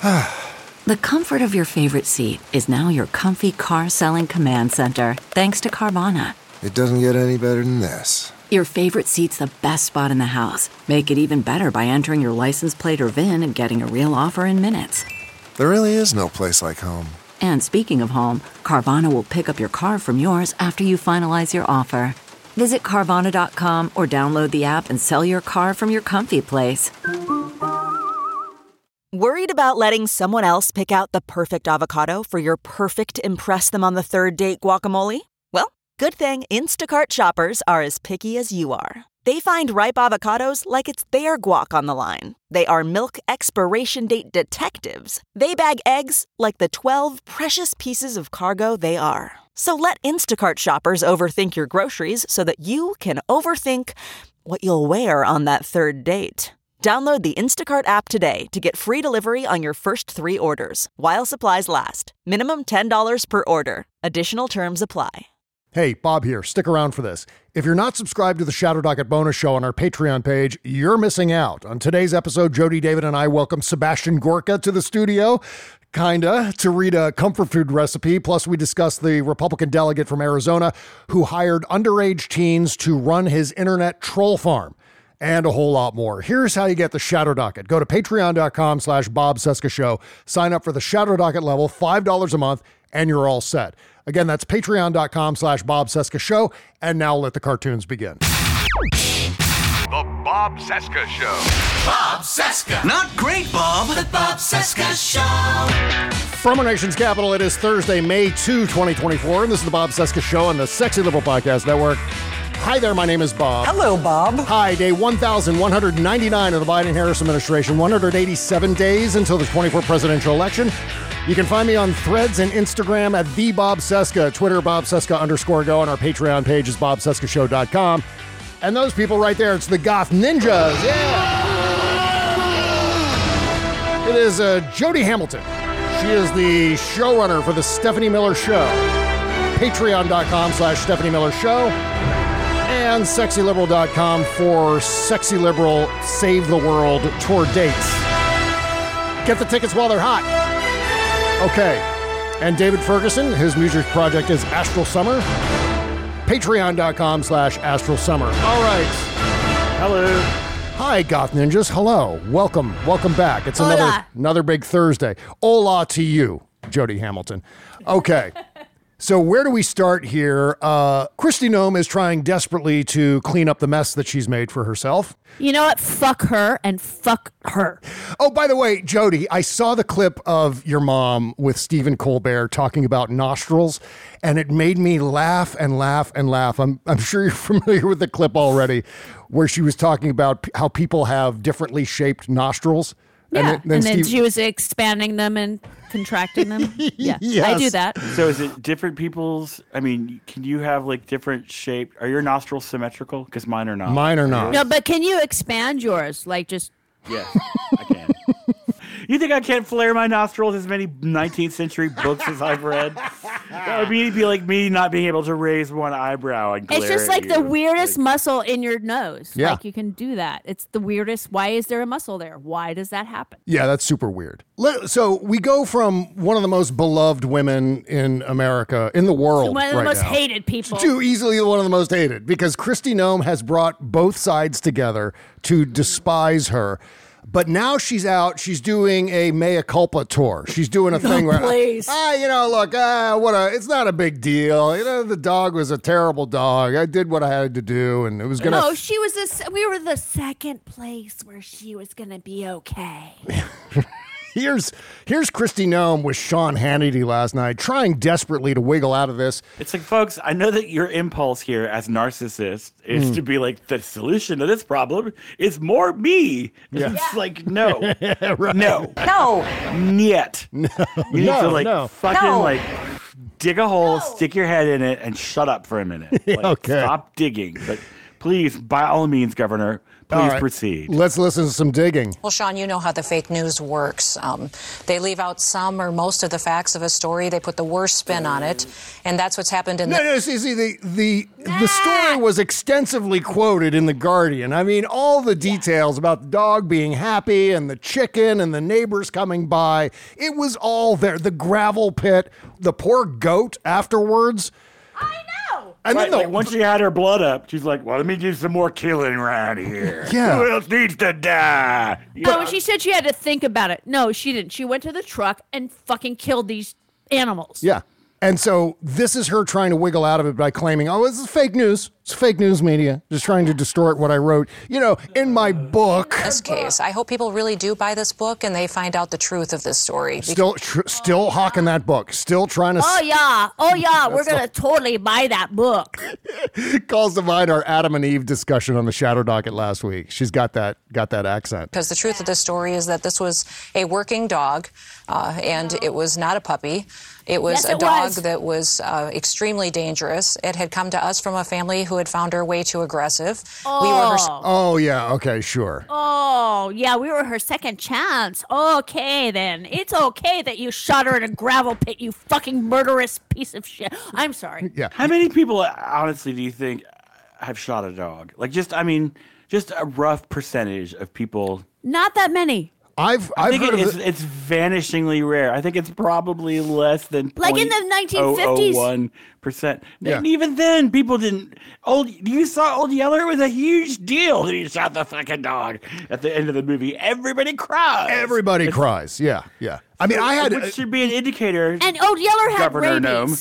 The comfort of your favorite seat is now your comfy car selling command center, thanks to Carvana. It doesn't get any better than this. Your favorite seat's the best spot in the house. Make it even better by entering your license plate or VIN and getting a real offer in minutes. There really is no place like home. And speaking of home, Carvana will pick up your car from yours after you finalize your offer. Visit Carvana.com or download the app and sell your car from your comfy place. Worried about letting someone else pick out the perfect avocado for your perfect impress them on the third date guacamole? Well, good thing Instacart shoppers are as picky as you are. They find ripe avocados like it's their guac on the line. They are milk expiration date detectives. They bag eggs like the 12 precious pieces of cargo they are. So let Instacart shoppers overthink your groceries so that you can overthink what you'll wear on that third date. Download the Instacart app today to get free delivery on your first 3 orders, while supplies last. Minimum $10 per order. Additional terms apply. Hey, Bob here. Stick around for this. If you're not subscribed to the Shadow Docket bonus show on our Patreon page, you're missing out. On today's episode, Jody, David, and I welcome Sebastian Gorka to the studio, to read a comfort food recipe. Plus, we discuss the Republican delegate from Arizona who hired underage teens to run his internet troll farm, and a whole lot more. Here's how you get the Shadow Docket. Go to patreon.com/Bob Cesca Show. Sign up for the Shadow Docket level, $5 a month, and you're all set. Again, that's patreon.com/Bob Cesca Show. And now let the cartoons begin. The Bob Cesca Show. Bob Cesca. Not great, Bob. The Bob Cesca Show. From our nation's capital, it is Thursday, May 2, 2024, and this is the Bob Cesca Show on the Sexy Liberal Podcast Network. Hi there, my name is Bob. Hello, Bob. Hi, day 1,199 of the Biden-Harris administration, 187 days until the 24 presidential election. You can find me on Threads and Instagram at @TheBobCesca, Twitter @BobCesca_go, and our Patreon page is BobCescaShow.com. And those people right there, it's the Goth Ninjas. Yeah! It is Jody Hamilton. She is the showrunner for the Stephanie Miller Show. Patreon.com/Stephanie Miller Show. And SexyLiberal.com for Sexy Liberal Save the World tour dates. Get the tickets while they're hot. Okay. And David Ferguson, his music project is Astral Summer. Patreon.com/Astral Summer. All right. Hello. Hi, Goth Ninjas. Hello. Welcome. Welcome back. It's another big Thursday. Hola to you, Jody Hamilton. Okay. So where do we start here? Kristi Noem is trying desperately to clean up the mess that she's made for herself. You know what? Fuck her and fuck her. Oh, by the way, Jody, I saw the clip of your mom with Stephen Colbert talking about nostrils, and it made me laugh and laugh and laugh. I'm sure you're familiar with the clip already, where she was talking about how people have differently shaped nostrils. Yeah, and then she was expanding them and contracting them. Yeah, yes. I do that. So is it different people's, I mean, can you have like different shape? Are your nostrils symmetrical? Because mine are not. Mine are not. No, but can you expand yours? Like just... Yes, I can. You think I can't flare my nostrils as many 19th century books as I've read? That would be like me not being able to raise one eyebrow and glare It's just like at the you. weirdest muscle in your nose. Yeah. Like you can do that. It's the weirdest. Why is there a muscle there? Why does that happen? Yeah, that's super weird. So we go from one of the most beloved women in America, in the world One of the right most now, hated people. to easily one of the most hated, because Kristi Noem has brought both sides together to despise her. But now she's out. She's doing a mea culpa tour. She's doing a thing where, please. it's not a big deal. You know, the dog was a terrible dog. I did what I had to do, and it was gonna. No, we were the second place where she was gonna be okay. Here's Kristi Noem with Sean Hannity last night, trying desperately to wiggle out of this. It's like, folks, I know that your impulse here as narcissist is to be like, the solution to this problem is more me. Yeah. It's like, no. Right. No. No. Niet. No. You need to fucking No. dig a hole, stick your head in it, and shut up for a minute. Like, Okay. Stop digging. But Please, by all means, Governor, please proceed. Let's listen to some digging. Well, Sean, you know how the fake news works. They leave out some or most of the facts of a story. They put the worst spin on it, and that's what's happened in the story was extensively quoted in The Guardian. I mean, all the details about the dog being happy and the chicken and the neighbors coming by, it was all there. The gravel pit, the poor goat afterwards. I know. And then once she had her blood up, she's like, well, let me do some more killing around here. Yeah. Who else needs to die? No, she said she had to think about it. No, she didn't. She went to the truck and fucking killed these animals. Yeah. And so this is her trying to wiggle out of it by claiming, oh, this is fake news. It's fake news media, just trying to distort what I wrote. You know, in my book. this case, I hope people really do buy this book and they find out the truth of this story. Still hawking that book. Still trying to. Oh yeah, we're gonna totally buy that book. Calls to mind our Adam and Eve discussion on the Shadow Docket last week. She's got that accent. Because the truth of this story is that this was a working dog, and it was not a puppy. It was a dog that was extremely dangerous. It had come to us from a family who had found her way too aggressive. Oh, yeah. Okay, sure. Oh, yeah, we were her second chance. Okay, then. It's okay that you shot her in a gravel pit, you fucking murderous piece of shit. I'm sorry. Yeah. How many people, honestly, do you think have shot a dog? Like, just a rough percentage of people. Not that many. I think it's vanishingly rare. I think it's probably less than like in the 1950s. 0.001%. Yeah. And even then, people didn't. You saw Old Yeller? It was a huge deal that he shot the fucking dog at the end of the movie. Everybody cries. Everybody cries. Yeah. I mean, which should be an indicator. And Old Yeller had Governor rabies. Gnome.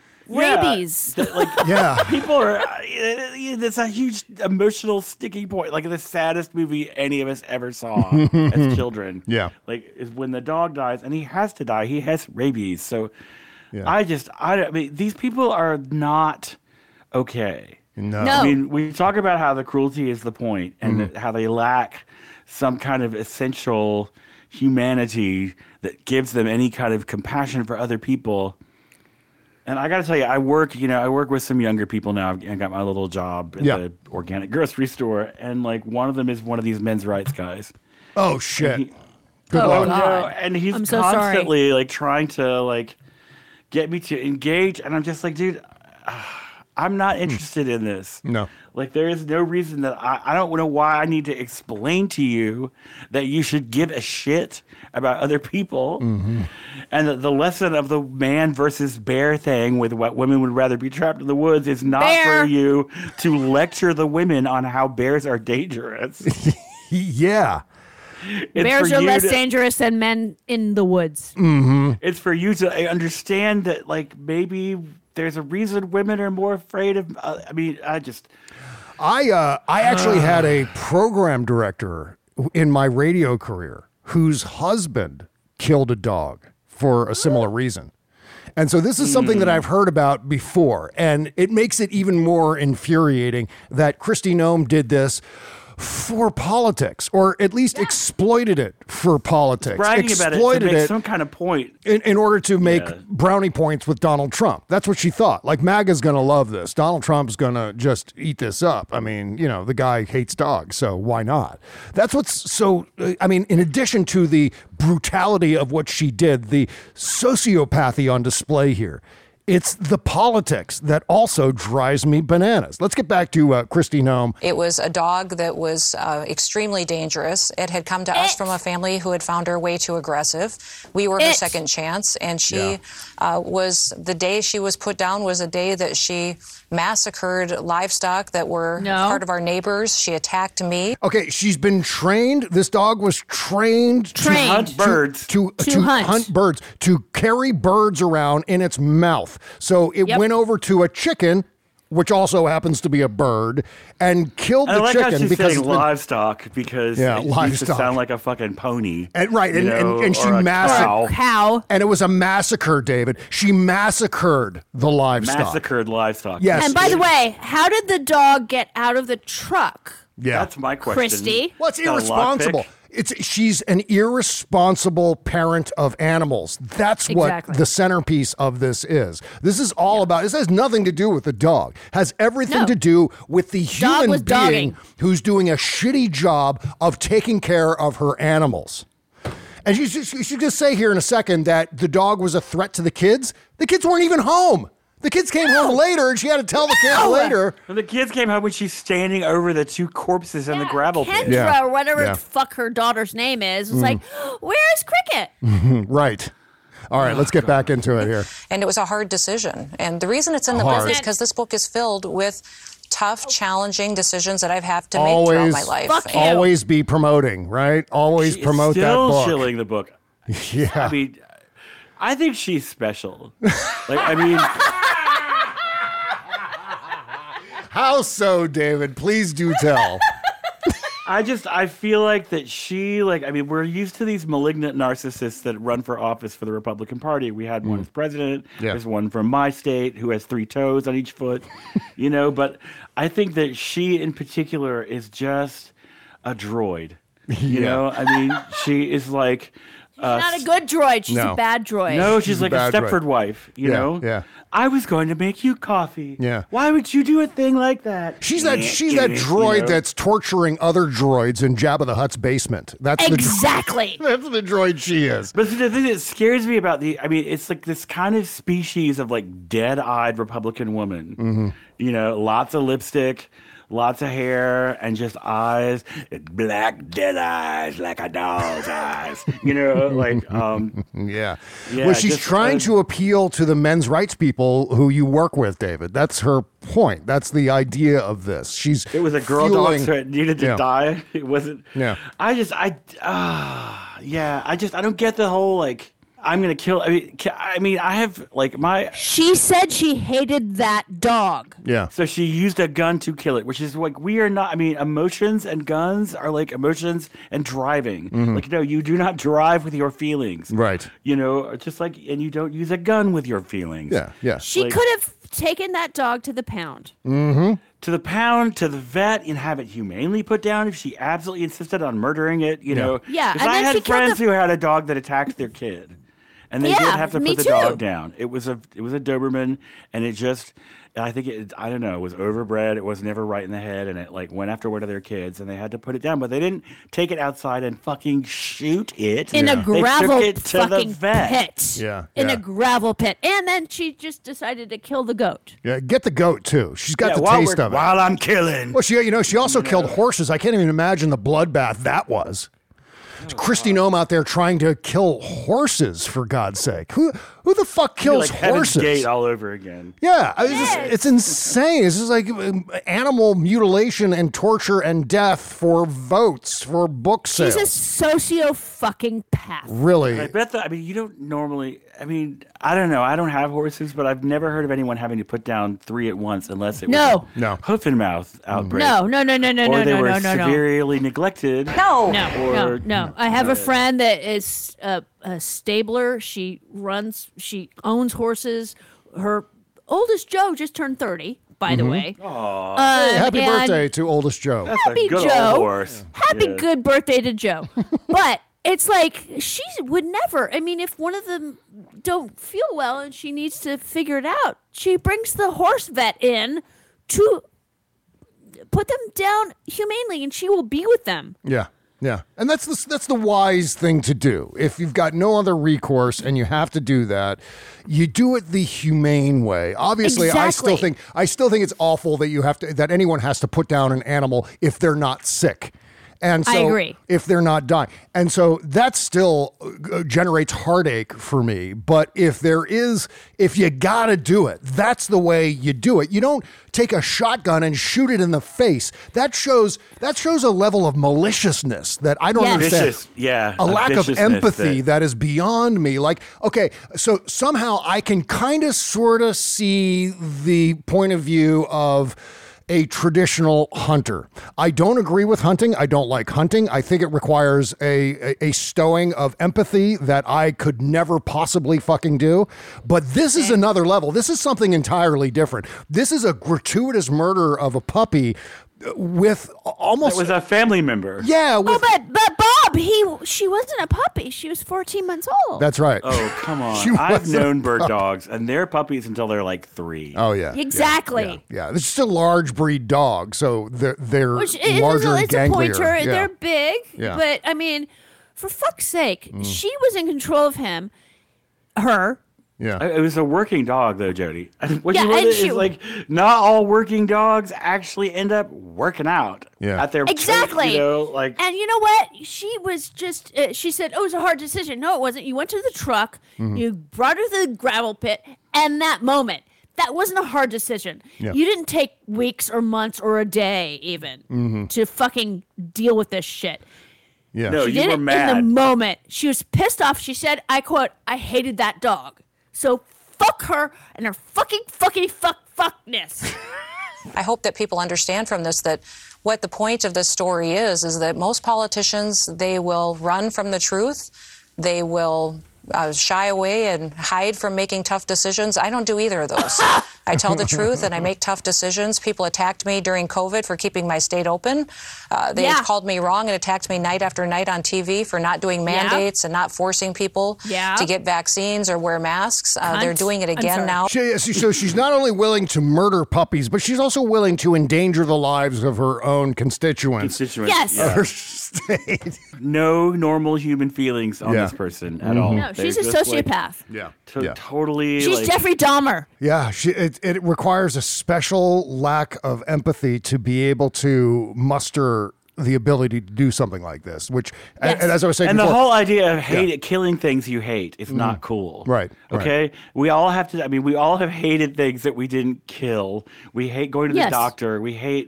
Rabies. Yeah, people are. It's a huge emotional sticking point. Like the saddest movie any of us ever saw as children. Yeah, like is when the dog dies, and he has to die. He has rabies. So, yeah. I mean, these people are not okay. No. I mean, we talk about how the cruelty is the point, and how they lack some kind of essential humanity that gives them any kind of compassion for other people. And I got to tell you, I work with some younger people now. I got my little job at the organic grocery store, and like one of them is one of these men's rights guys. Oh shit! Good luck. No, and he's I'm so constantly sorry. like trying to like get me to engage, and I'm just like, dude, I'm not interested in this. No. Like, there is no reason that I don't know why I need to explain to you that you should give a shit about other people. Mm-hmm. And the lesson of the man versus bear thing with what women would rather be trapped in the woods is not for you to lecture the women on how bears are dangerous. Yeah. Bears are less dangerous than men in the woods. Mm-hmm. It's for you to understand that, like, maybe there's a reason women are more afraid of. I actually had a program director in my radio career whose husband killed a dog for a similar reason. And so this is something that I've heard about before, and it makes it even more infuriating that Kristi Noem did this for politics, or at least exploited it for politics. Bragging about it to make some kind of point. In order to make brownie points with Donald Trump. That's what she thought. Like, MAGA's going to love this. Donald Trump's going to just eat this up. I mean, you know, the guy hates dogs, so why not? That's what's so, I mean, in addition to the brutality of what she did, the sociopathy on display here, it's the politics that also drives me bananas. Let's get back to Kristi Noem. It was a dog that was extremely dangerous. It had come to us from a family who had found her way too aggressive. We were her second chance, and she was, the day she was put down was a day that she massacred livestock that were part of our neighbors. She attacked me. Okay, she's been trained. This dog was trained to hunt birds. To hunt birds, to carry birds around in its mouth. So it went over to a chicken, which also happens to be a bird, and killed the chicken. How she's because saying livestock, because it used to sound like a fucking pony. And she massacred cow. And it was a massacre, David. She massacred the livestock. Massacred livestock. Yes. And by the way, how did the dog get out of the truck? Yeah. That's my question. Kristi. Well, it's irresponsible. She's an irresponsible parent of animals. That's what the centerpiece of this is. This is all about, this has nothing to do with the dog. Has everything to do with the human being who's doing a shitty job of taking care of her animals. And you should just say here in a second that the dog was a threat to the kids. The kids weren't even home. The kids came home later, and she had to tell the kids later. And the kids came home when she's standing over the two corpses in the gravel pit. Kendra, or whatever the fuck her daughter's name is, was like, where's Cricket? Right. All right, let's get back into it here. And it was a hard decision. And the reason it's in the book is because this book is filled with tough, challenging decisions that I've had to make throughout my life. Always be promoting, right? Always promote that book. Still shilling the book. Yeah. I mean, I think she's special. How so, David? Please do tell. I feel like that we're used to these malignant narcissists that run for office for the Republican Party. We had one as president. Yeah. There's one from my state who has 3 toes on each foot, but I think that she in particular is just a droid. You know, I mean, she is like... She's not a good droid. She's a bad droid. No, she's like a Stepford wife, you know? Yeah. I was going to make you coffee. Yeah. Why would you do a thing like that? She's that droid that's torturing other droids in Jabba the Hutt's basement. That's exactly. That's the droid she is. But the thing that scares me about it's like this kind of species of like dead-eyed Republican woman. Mm-hmm. Lots of lipstick, lots of hair, and just eyes, black dead eyes like a doll's eyes. Yeah. Well, she's trying to appeal to the men's rights people who you work with, David. That's her point. That's the idea of this. It was a girl dog, so it needed to die. It wasn't. Yeah. I don't get the whole I'm going to kill. I have my... She said she hated that dog. Yeah. So she used a gun to kill it, which is we are not... emotions and guns are like emotions and driving. Mm-hmm. You do not drive with your feelings. Right. And you don't use a gun with your feelings. Yeah, yeah. She could have taken that dog to the pound. Mm-hmm. To the pound, to the vet, and have it humanely put down if she absolutely insisted on murdering it, Yeah, because I had friends who had a dog that attacked their kid. And they did have to put the dog down. It was a Doberman, and it just, I think it was overbred. It was never right in the head, and it went after one of their kids, and they had to put it down. But they didn't take it outside and fucking shoot it. In a gravel they took it to fucking the vet. pit. Yeah. In a gravel pit. And then she just decided to kill the goat. Yeah, get the goat, too. She's got the taste of it. While I'm killing. Well, she also killed horses. I can't even imagine the bloodbath that was. Kristi Noem out there trying to kill horses, for God's sake. Who the fuck kills horses? Heaven's Gate all over again. Yeah, it's insane. It's just like animal mutilation and torture and death for votes, for book sales. She's a socio-fucking-path. Really? I bet that, you don't normally, I don't know. I don't have horses, but I've never heard of anyone having to put down 3 at once unless it was a hoof and mouth outbreak. No. Or they were severely neglected. No. I have a friend that is a stabler. She owns horses. Her oldest Joe just turned 30, by the way. Aww. Hey, happy birthday to oldest Joe. That's happy a good Joe. old horse. Good birthday to Joe. But it's like she would never. If one of them don't feel well and she needs to figure it out, she brings the horse vet in to put them down humanely, and she will be with them. Yeah. Yeah, and that's the wise thing to do. If you've got no other recourse and you have to do that, you do it the humane way. Obviously, exactly. I still think it's awful that anyone has to put down an animal if they're not sick. And so I agree. If they're not dying. And so that still generates heartache for me. But if you got to do it, that's the way you do it. You don't take a shotgun and shoot it in the face. That shows a level of maliciousness that I don't understand. A lack of empathy that is beyond me. Okay, so somehow I can kind of sort of see the point of view of a traditional hunter. I don't agree with hunting. I don't like hunting. I think it requires a stowing of empathy that I could never possibly fucking do. But this is another level. This is something entirely different. This is a gratuitous murder of a puppy with almost... It was a family member. Yeah. But Bob, but she wasn't a puppy. She was 14 months old. That's right. Oh, come She on. I've wasn't known a bird puppy. dogs, and they're puppies until they're like 3. Oh, yeah. Exactly. Yeah. It's just a large breed dog, so they're Which larger and it's a ganglier. pointer. Yeah. They're big. Yeah. But, I mean, for fuck's sake, she was in control of him. Her. Yeah. It was a working dog, though, Jody. What Yeah, you wrote and is like not all working dogs actually end up working out at their Exactly. You know, like And you know what? She was just, she said, oh, it was a hard decision. No, it wasn't. You went to the truck, you brought her to the gravel pit, and that moment, that wasn't a hard decision. Yeah. You didn't take weeks or months or a day even to fucking deal with this shit. Yeah. No, She you did were it mad. in the moment. She was pissed off. She said, I quote, I hated that dog. So fuck her and her fuckness. I hope that people understand from this that what the point of this story is that most politicians, they will run from the truth. They will shy away and hide from making tough decisions. I don't do either of those. I tell the truth and I make tough decisions. People attacked me during COVID for keeping my state open. They called me wrong and attacked me night after night on TV for not doing mandates and not forcing people to get vaccines or wear masks. They're doing it again now. So she's not only willing to murder puppies, but she's also willing to endanger the lives of her own constituents. Yes. yeah. Of her state. No normal human feelings on this person at all. No, she's a They're just, like, sociopath. totally. She's like, Jeffrey Dahmer. Yeah, it requires a special lack of empathy to be able to muster the ability to do something like this, which, and as I was saying and before, the whole idea of killing things you hate is not cool. Right. Okay. We all have to. I mean, we all have hated things that we didn't kill. We hate going to the doctor. We hate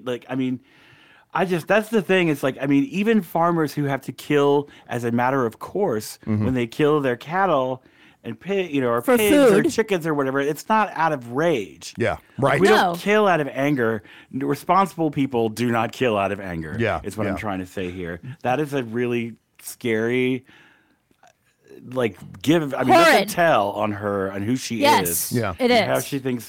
that's the thing. It's like, I mean, even farmers who have to kill as a matter of course when they kill their cattle and or for pigs food. or chickens or whatever, it's not out of rage. Yeah, Like, right. we No. don't kill out of anger. Responsible people do not kill out of anger. Yeah, is what yeah. I'm trying to say here. That is a really scary, that's a Horrid. tell on her and who she Yes, is. Yeah. it and how is. she thinks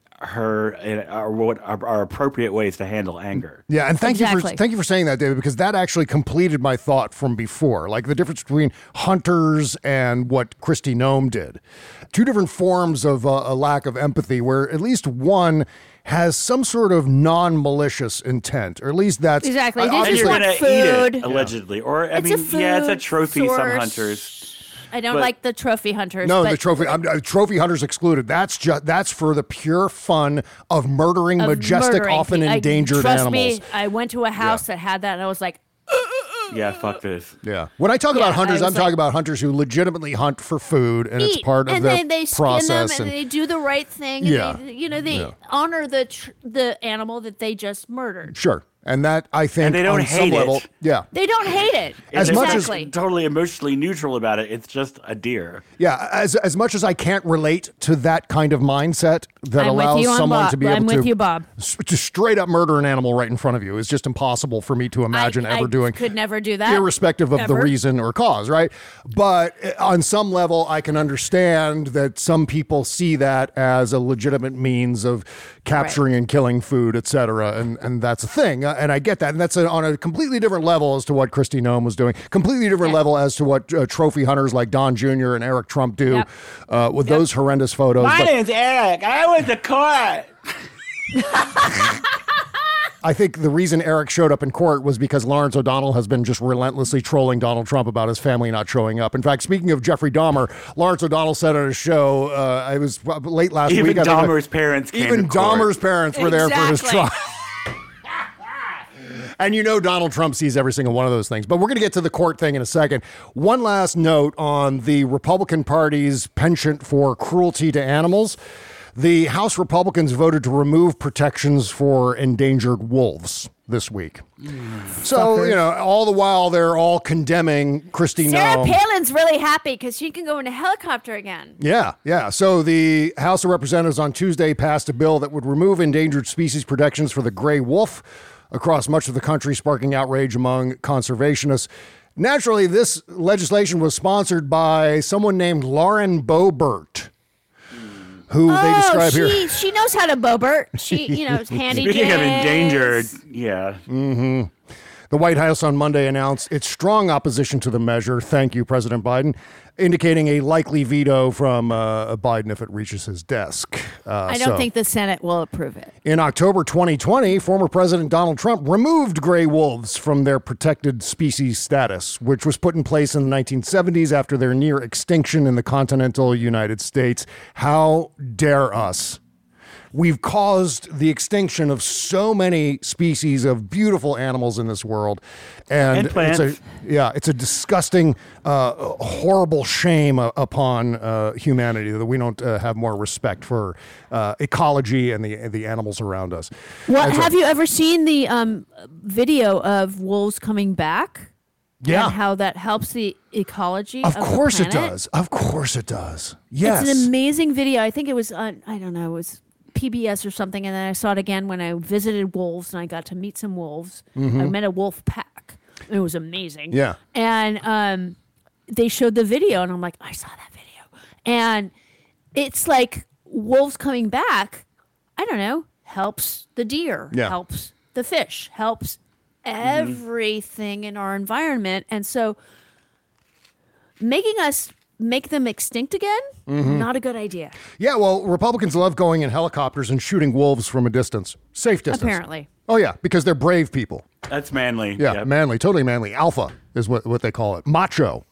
or what are appropriate ways to handle anger. Yeah, and thank Exactly. you for saying that, David, because that actually completed my thought from before. Like the difference between hunters and what Kristi Noem did. Two different forms of a lack of empathy, where at least one has some sort of non-malicious intent, or at least that's Exactly. They And just you're want going to food. eat it, allegedly. Or, I It's mean, a food it's a trophy, some source. hunters. I don't But- like the trophy hunters. No, but the trophy hunters excluded. That's for the pure fun of murdering of majestic, murdering. often endangered Trust animals. me, I went to a house that had that, and I was like, Yeah, fuck this. Yeah. When I talk about Yeah, hunters, I I'm was talking like- about hunters who legitimately hunt for food, and it's eat. part of and the then they skin process. them, and they do the right thing. Yeah. And they honor the animal that they just murdered. Sure. And that, I think, And they don't on some hate it. level, yeah. They don't hate it. As It's much as- exactly. totally emotionally neutral about it. It's just a deer. Yeah, as much as I can't relate to that kind of mindset that I'm with allows you on someone Bob. to be I'm able with you, Bob. to straight up murder an animal right in front of you is just impossible for me to imagine ever doing. Could never do that. Irrespective of the Ever. reason or cause, right? But on some level, I can understand that some people see that as a legitimate means of capturing and killing food, et cetera, and that's a thing. And I get that. And that's on a completely different level as to what Kristi Noem was doing. Completely different level as to what trophy hunters like Don Jr. and Eric Trump do with those horrendous photos. But name's Eric. I went to court. I think the reason Eric showed up in court was because Lawrence O'Donnell has been just relentlessly trolling Donald Trump about his family not showing up. In fact, speaking of Jeffrey Dahmer, Lawrence O'Donnell said on his show, it was late last Even week. Dahmer's parents came Even to court. Dahmer's parents were there for his Exactly. trial. And you know Donald Trump sees every single one of those things. But we're going to get to the court thing in a second. One last note on the Republican Party's penchant for cruelty to animals. The House Republicans voted to remove protections for endangered wolves this week. So, all the while they're all condemning Kristi Sarah Noem. Palin's really happy because she can go in a helicopter again. Yeah. So the House of Representatives on Tuesday passed a bill that would remove endangered species protections for the gray wolf across much of the country, sparking outrage among conservationists. Naturally, this legislation was sponsored by someone named Lauren Boebert, who they describe here. She knows how to bobert. She, is handy. Speaking of dands. endangered, yeah. The The White House on Monday announced its strong opposition to the measure. Thank you, President Biden, indicating a likely veto from Biden if it reaches his desk. I don't think the Senate will approve it. In October 2020, former President Donald Trump removed gray wolves from their protected species status, which was put in place in the 1970s after their near extinction in the continental United States. How dare us? We've caused the extinction of so many species of beautiful animals in this world. And plants. It's a disgusting, horrible shame upon humanity that we don't have more respect for ecology and the animals around us. Well, have you ever seen the video of wolves coming back? Yeah. And how that helps the ecology Of the course it planet? does. Of course it does. Yes. It's an amazing video. I think it was on, I don't know, it was PBS or something, and then I saw it again when I visited wolves and I got to meet some wolves. I met a wolf pack. It was amazing. Yeah. And they showed the video and I'm like, I saw that video. And it's like wolves coming back, I don't know, helps the deer, helps the fish, helps everything in our environment. And so make them extinct again, not a good idea. Yeah, well, Republicans love going in helicopters and shooting wolves from a distance. Safe distance. Apparently. Oh, yeah, because they're brave people. That's manly. Yeah, Yep. manly, totally manly. Alpha is what they call it. Macho.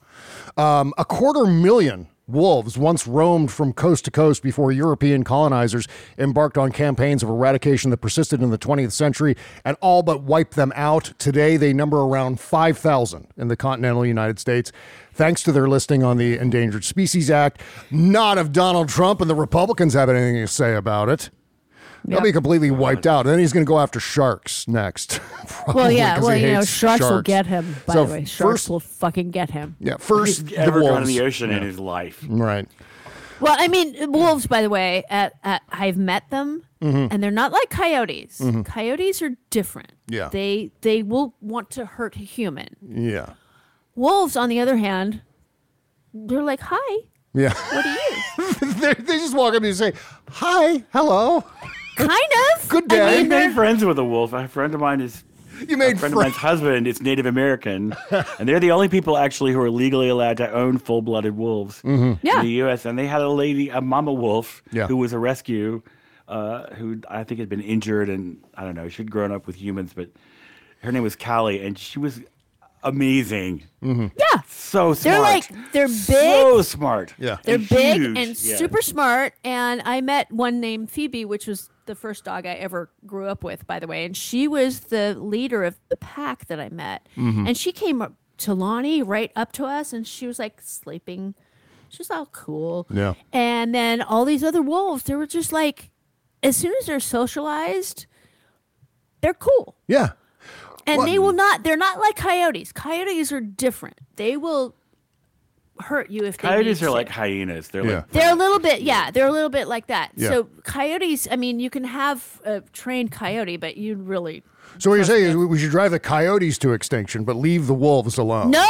250,000 wolves once roamed from coast to coast before European colonizers embarked on campaigns of eradication that persisted in the 20th century and all but wiped them out. Today, they number around 5,000 in the continental United States, thanks to their listing on the Endangered Species Act. Not if Donald Trump and the Republicans have anything to say about it. They'll be completely wiped out. And then he's going to go after sharks next. Well, yeah. 'cause Well, he hates sharks will get him, by So the way. Sharks first- will fucking get him. Yeah, first He's the ever wolves. gone to the ocean in his life. Right. Well, I mean, wolves, by the way, I've met them, and they're not like coyotes. Coyotes are different. Yeah. They will want to hurt a human. Yeah. Wolves, on the other hand, they're like, hi, Yeah. what are you? they just walk up and say, hi, hello. Kind of. Good I day. made friends with a wolf. A friend of mine is. You made a friend of mine's husband is Native American, and they're the only people actually who are legally allowed to own full-blooded wolves in Yeah. the U.S. And they had a mama wolf, Yeah. who was a rescue, who I think had been injured, and I don't know, she'd grown up with humans, but her name was Callie, and she was amazing. Yeah. So smart. They're big. So smart. Yeah. They're And big huge. and Yeah. super smart. And I met one named Phoebe, which was the first dog I ever grew up with, by the way. And she was the leader of the pack that I met. And she came up to Lonnie right up to us, and she was like sleeping. She was all cool. Yeah. And then all these other wolves, they were just like, as soon as they're socialized, they're cool. Yeah. And Well- they will not, they're not like coyotes. Coyotes are different. They will hurt you if they Coyotes need are to. like hyenas. They're Yeah. like They're a little bit, they're a little bit like that. Yeah. So coyotes, I mean, you can have a trained coyote, but you really So what you're saying is we should drive the coyotes to extinction, but leave the wolves alone. no.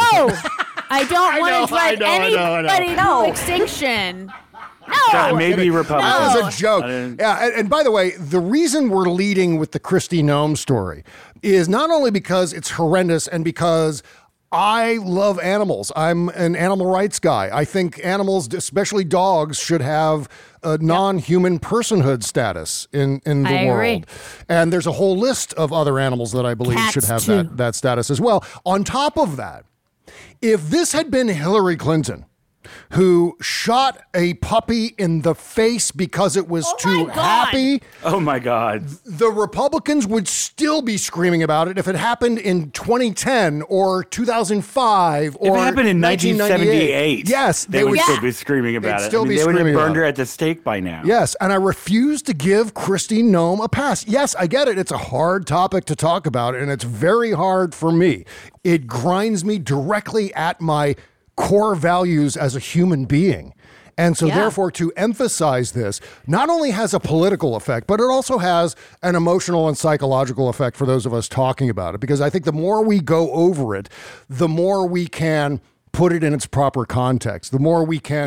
I don't want know, to drive I know. anybody to extinction. That No. may be Republican. That No. was a joke. I didn't- Yeah, and by the way, the reason we're leading with the Kristi Noem story is not only because it's horrendous and because I love animals. I'm an animal rights guy. I think animals, especially dogs, should have a non-human personhood status in the I world. agree. And there's a whole list of other animals that I believe Cats, should have too. that status as well. On top of that, if this had been Hillary Clinton, who shot a puppy in the face because it was too God. happy, Oh my God. the Republicans would still be screaming about it if it happened in 2010 or 2005 or If it happened in 1978. 1978, Yes, they would Yeah. still be screaming about They'd it. still be they would have screaming burned about her it. at the stake by now. Yes, and I refuse to give Kristi Noem a pass. Yes, I get it. It's a hard topic to talk about, and it's very hard for me. It grinds me directly at my core values as a human being. And so, Yeah. therefore, to emphasize this not only has a political effect, but it also has an emotional and psychological effect for those of us talking about it. Because I think the more we go over it, the more we can put it in its proper context, the more we can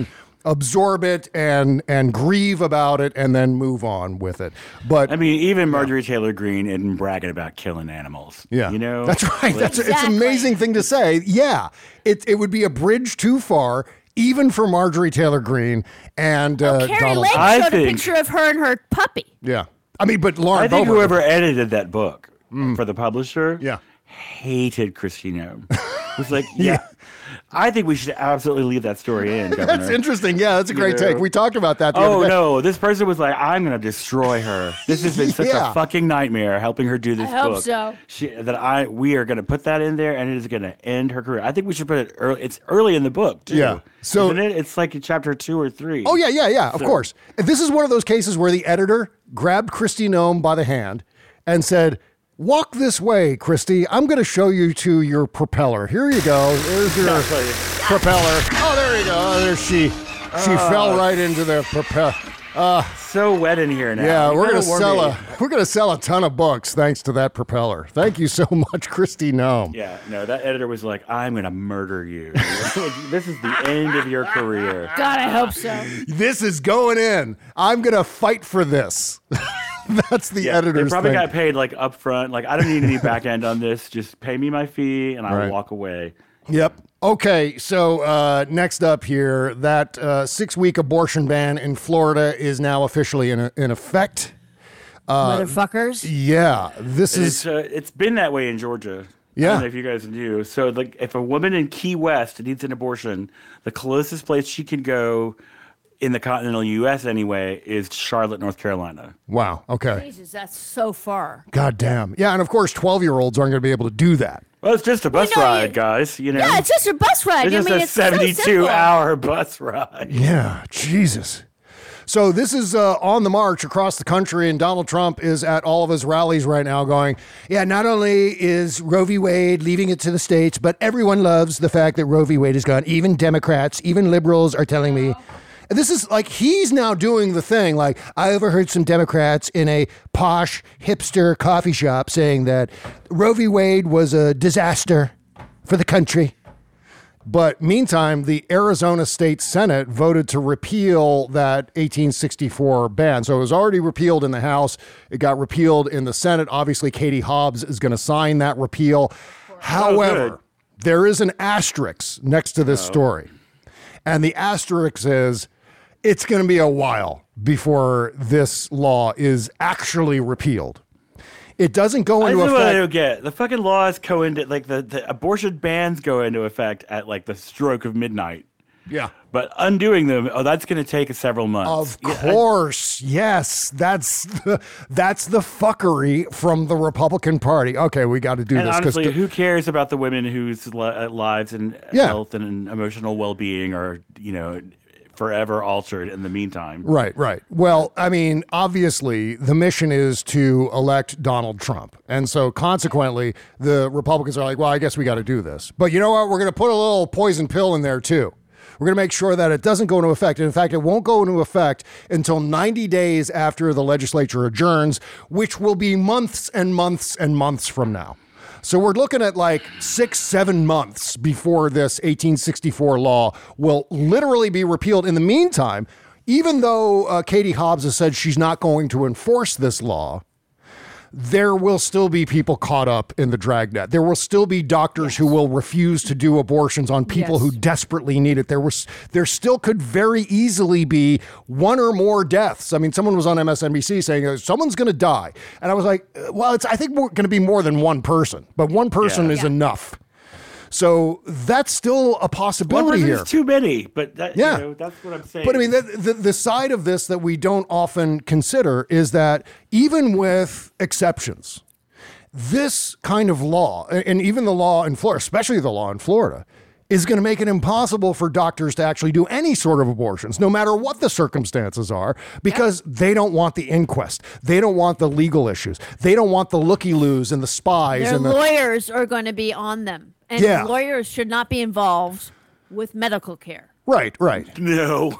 absorb it and grieve about it and then move on with it. But I mean, even Marjorie Taylor Greene isn't bragging about killing animals. Yeah, you know, that's right. It's an amazing thing to say. Yeah, it would be a bridge too far, even for Marjorie Taylor Greene and Carrie Donald. Lake showed a picture of her and her puppy. Yeah, I mean, but Lauren, I think Boebert, whoever edited that book for the publisher, yeah, hated Christine Ohm. Was like, yeah. I think we should absolutely leave that story in, Governor. That's interesting. Yeah, that's a great take. We talked about that the Oh, other day. no. This person was like, I'm going to destroy her. This has been such a fucking nightmare helping her do this book. I hope so. We are going to put that in there, and it is going to end her career. I think we should put it early. It's early in the book, too. Yeah. So, isn't it? It's like in chapter 2 or 3. Oh, yeah, of course. This is one of those cases where the editor grabbed Christy Nome by the hand and said, walk this way, Christy. I'm going to show you to your propeller. Here you go. There's your propeller. Oh, there you go. There she fell right into the propeller. So wet in here now. Yeah, we're gonna sell a ton of books thanks to that propeller. Thank you so much, Christy Nome. Yeah, no, that editor was like, I'm gonna murder you. This is the end of your career. God, I hope so. This is going in. I'm gonna fight for this. That's the editor's They probably thing. got paid like up front. Like, I don't need any back end on this. Just pay me my fee and I'll walk away. Yep. Okay, so next up here, that 6-week abortion ban in Florida is now officially in effect. Motherfuckers. Yeah, it's been that way in Georgia. Yeah. I don't know if you guys knew. So, like, if a woman in Key West needs an abortion, the closest place she can go in the continental U.S. anyway is Charlotte, North Carolina. Wow. Okay. Jesus, that's so far. God damn. Yeah, and of course, 12-year-olds aren't going to be able to do that. Well, it's just a bus ride, guys. You know. Yeah, it's just a bus ride. It's just a 72-hour bus ride. Yeah, Jesus. So this is on the march across the country, and Donald Trump is at all of his rallies right now going, yeah, not only is Roe v. Wade leaving it to the states, but everyone loves the fact that Roe v. Wade is gone. Even Democrats, even liberals are telling me. This is like he's now doing the thing. Like, I overheard some Democrats in a posh hipster coffee shop saying that Roe v. Wade was a disaster for the country. But meantime, the Arizona State Senate voted to repeal that 1864 ban. So it was already repealed in the House. It got repealed in the Senate. Obviously, Katie Hobbs is going to sign that repeal. However, there is an asterisk next to this story. And the asterisk is, it's going to be a while before this law is actually repealed. It doesn't go into effect. What I don't get. The fucking laws go into, like, the abortion bans go into effect at, like, the stroke of midnight. Yeah. But undoing them, that's going to take several months. Of course. Yes. That's the fuckery from the Republican Party. Okay, we got to do and this. Honestly, who cares about the women whose lives and health and emotional well-being are, forever altered in the meantime? Right. Well, I mean, obviously, the mission is to elect Donald Trump. And so consequently, the Republicans are like, well, I guess we got to do this. But you know what? We're going to put a little poison pill in there, too. We're going to make sure that it doesn't go into effect. And in fact, it won't go into effect until 90 days after the legislature adjourns, which will be months and months and months from now. So we're looking at like 6-7 months before this 1864 law will literally be repealed. In the meantime, even though Katie Hobbs has said she's not going to enforce this law, there will still be people caught up in the dragnet. There will still be doctors who will refuse to do abortions on people who desperately need it. There still could very easily be one or more deaths. I mean, someone was on MSNBC saying someone's going to die. And I was like, well, I think we're going to be more than one person, but one person is enough. So that's still a possibility here. It's too many, but that's what I'm saying. But I mean, the side of this that we don't often consider is that even with exceptions, this kind of law, and even the law in Florida, especially the law in Florida, is going to make it impossible for doctors to actually do any sort of abortions, no matter what the circumstances are, because they don't want the inquest. They don't want the legal issues. They don't want the looky-loos and the spies. Their lawyers are going to be on them. And lawyers should not be involved with medical care. Right. No.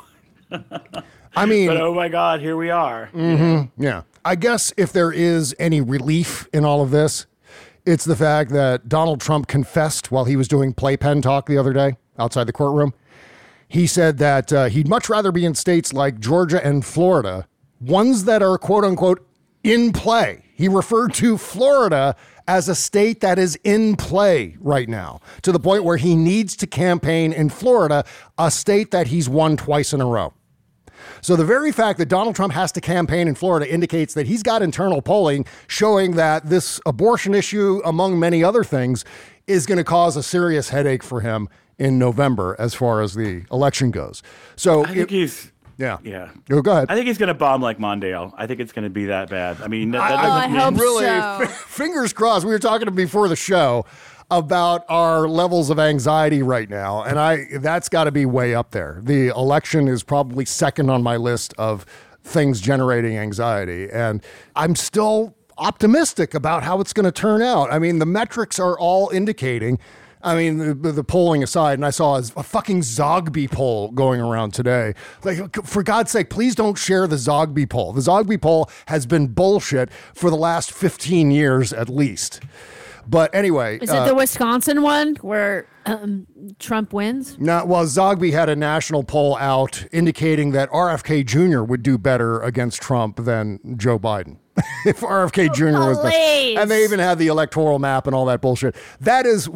I mean... But oh my God, here we are. Mm-hmm, yeah. I guess if there is any relief in all of this, it's the fact that Donald Trump confessed while he was doing playpen talk the other day outside the courtroom. He said that he'd much rather be in states like Georgia and Florida, ones that are quote unquote in play. He referred to Florida as a state that is in play right now, to the point where he needs to campaign in Florida, a state that he's won twice in a row. So the very fact that Donald Trump has to campaign in Florida indicates that he's got internal polling showing that this abortion issue, among many other things, is going to cause a serious headache for him in November as far as the election goes. So I think he's... Yeah. Yeah. Go ahead. I think he's going to bomb like Mondale. I think it's going to be that bad. I mean, I hope really, so. Fingers crossed. We were talking before the show about our levels of anxiety right now, and that's got to be way up there. The election is probably second on my list of things generating anxiety, and I'm still optimistic about how it's going to turn out. I mean, the metrics are all indicating. I mean, the polling aside, and I saw a fucking Zogby poll going around today. Like, for God's sake, please don't share the Zogby poll. The Zogby poll has been bullshit for the last 15 years at least. But anyway. Is it the Wisconsin one where Trump wins? No, well, Zogby had a national poll out indicating that RFK Jr. would do better against Trump than Joe Biden. If RFK Jr. was the, and they even had the electoral map and all that bullshit. That is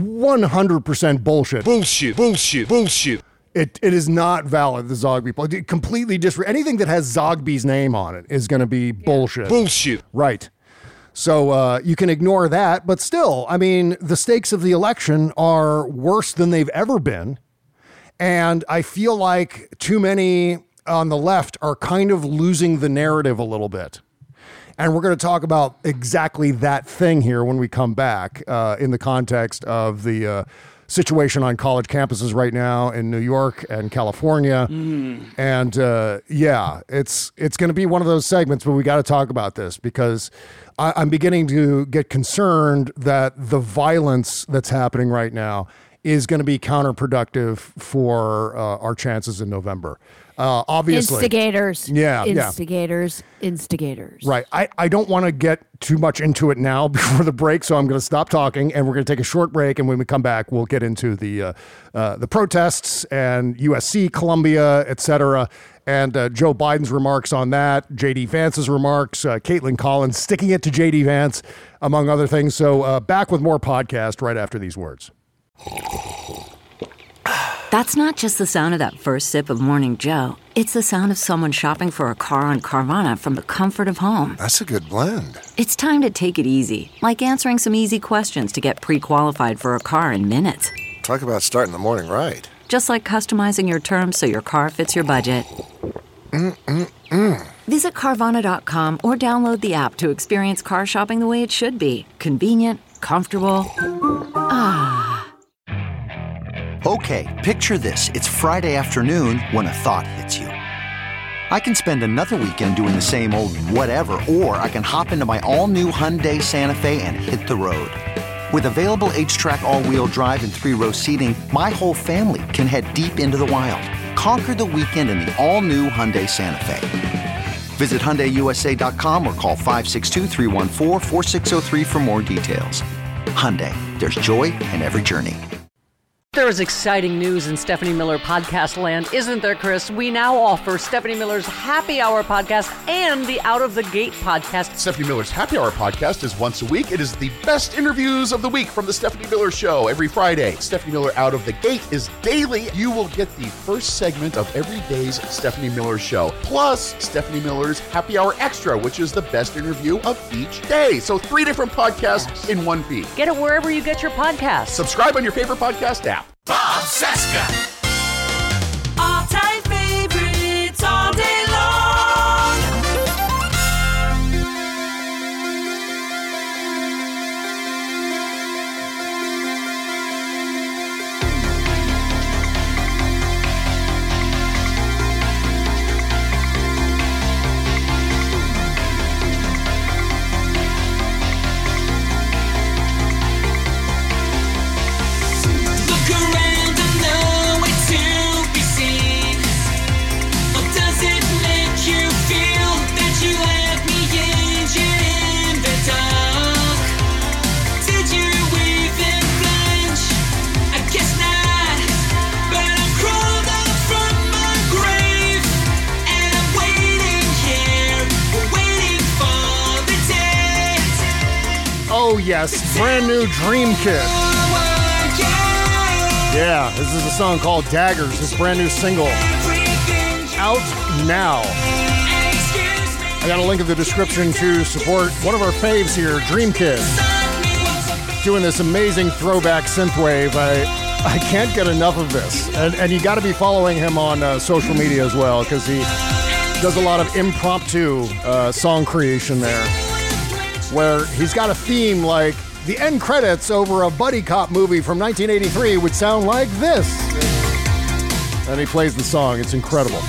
100% bullshit. Bullshit. It is not valid, the Zogby poll. It completely anything that has Zogby's name on it is going to be bullshit. Bullshit. Right. So you can ignore that, but still, I mean, the stakes of the election are worse than they've ever been. And I feel like too many on the left are kind of losing the narrative a little bit. And we're going to talk about exactly that thing here when we come back in the context of the situation on college campuses right now in New York and California. And yeah, it's going to be one of those segments, but we got to talk about this because I'm beginning to get concerned that the violence that's happening right now is going to be counterproductive for our chances in November. Obviously. Instigators. Yeah. Instigators. Right. I don't want to get too much into it now before the break, so I'm going to stop talking and we're going to take a short break. And when we come back, we'll get into the protests and USC, Columbia, et cetera, and Joe Biden's remarks on that, J.D. Vance's remarks, Caitlin Collins sticking it to J.D. Vance, among other things. So back with more podcast right after these words. That's not just the sound of that first sip of Morning Joe. It's the sound of someone shopping for a car on Carvana from the comfort of home. That's a good blend. It's time to take it easy, like answering some easy questions to get pre-qualified for a car in minutes. Talk about starting the morning right. Just like customizing your terms so your car fits your budget. Visit Carvana.com or download the app to experience car shopping the way it should be. Convenient, comfortable. Okay, picture this. It's Friday afternoon when a thought hits you. I can spend another weekend doing the same old whatever, or I can hop into my all-new Hyundai Santa Fe and hit the road. With available H-Track all-wheel drive and 3-row seating, my whole family can head deep into the wild. Conquer the weekend in the all-new Hyundai Santa Fe. Visit HyundaiUSA.com or call 562-314-4603 for more details. Hyundai, there's joy in every journey. There is exciting news in Stephanie Miller podcast land, isn't there, Chris? We now offer Stephanie Miller's Happy Hour podcast and the Out of the Gate podcast. Stephanie Miller's Happy Hour podcast is once a week. It is the best interviews of the week from the Stephanie Miller Show every Friday. Stephanie Miller Out of the Gate is daily. You will get the first segment of every day's Stephanie Miller Show, plus Stephanie Miller's Happy Hour Extra, which is the best interview of each day. So 3 different podcasts in one feed. Get it wherever you get your podcasts. Subscribe on your favorite podcast app. Bob Cesca. All-time favorites all day long. Look around and know it Oh, yes. Brand new Dream Kid. Yeah, this is a song called Daggers. This brand new single. Out now. I got a link in the description to support one of our faves here, Dream Kid. Doing this amazing throwback synthwave. I can't get enough of this. And you got to be following him on social media as well, because he does a lot of impromptu song creation there, where he's got a theme like the end credits over a buddy cop movie from 1983 would sound like this. And he plays the song. It's incredible.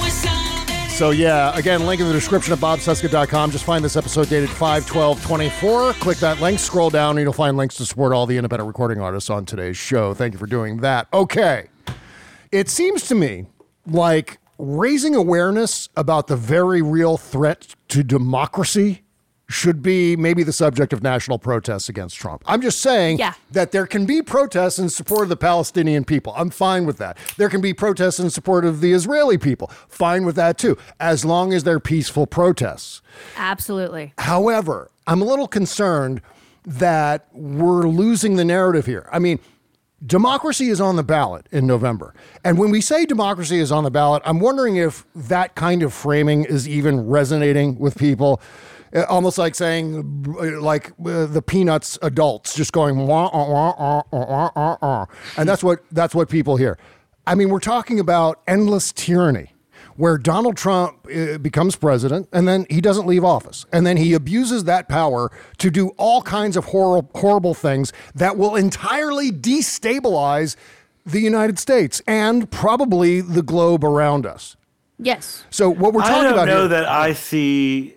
So yeah, again, link in the description at bobcesca.com. Just find this episode dated 5/12/24. Click that link, scroll down, and you'll find links to support all the independent recording artists on today's show. Thank you for doing that. Okay. It seems to me like raising awareness about the very real threat to democracy should be maybe the subject of national protests against Trump. I'm just saying that there can be protests in support of the Palestinian people. I'm fine with that. There can be protests in support of the Israeli people. Fine with that too, as long as they're peaceful protests. Absolutely. However, I'm a little concerned that we're losing the narrative here. I mean, democracy is on the ballot in November. And when we say democracy is on the ballot, I'm wondering if that kind of framing is even resonating with people. Almost like saying, the Peanuts adults just going, wah, wah, wah, wah, wah. And that's what people hear. I mean, we're talking about endless tyranny, where Donald Trump becomes president and then he doesn't leave office. And then he abuses that power to do all kinds of horrible things that will entirely destabilize the United States and probably the globe around us. Yes. So what we're talking about here. I don't know that I see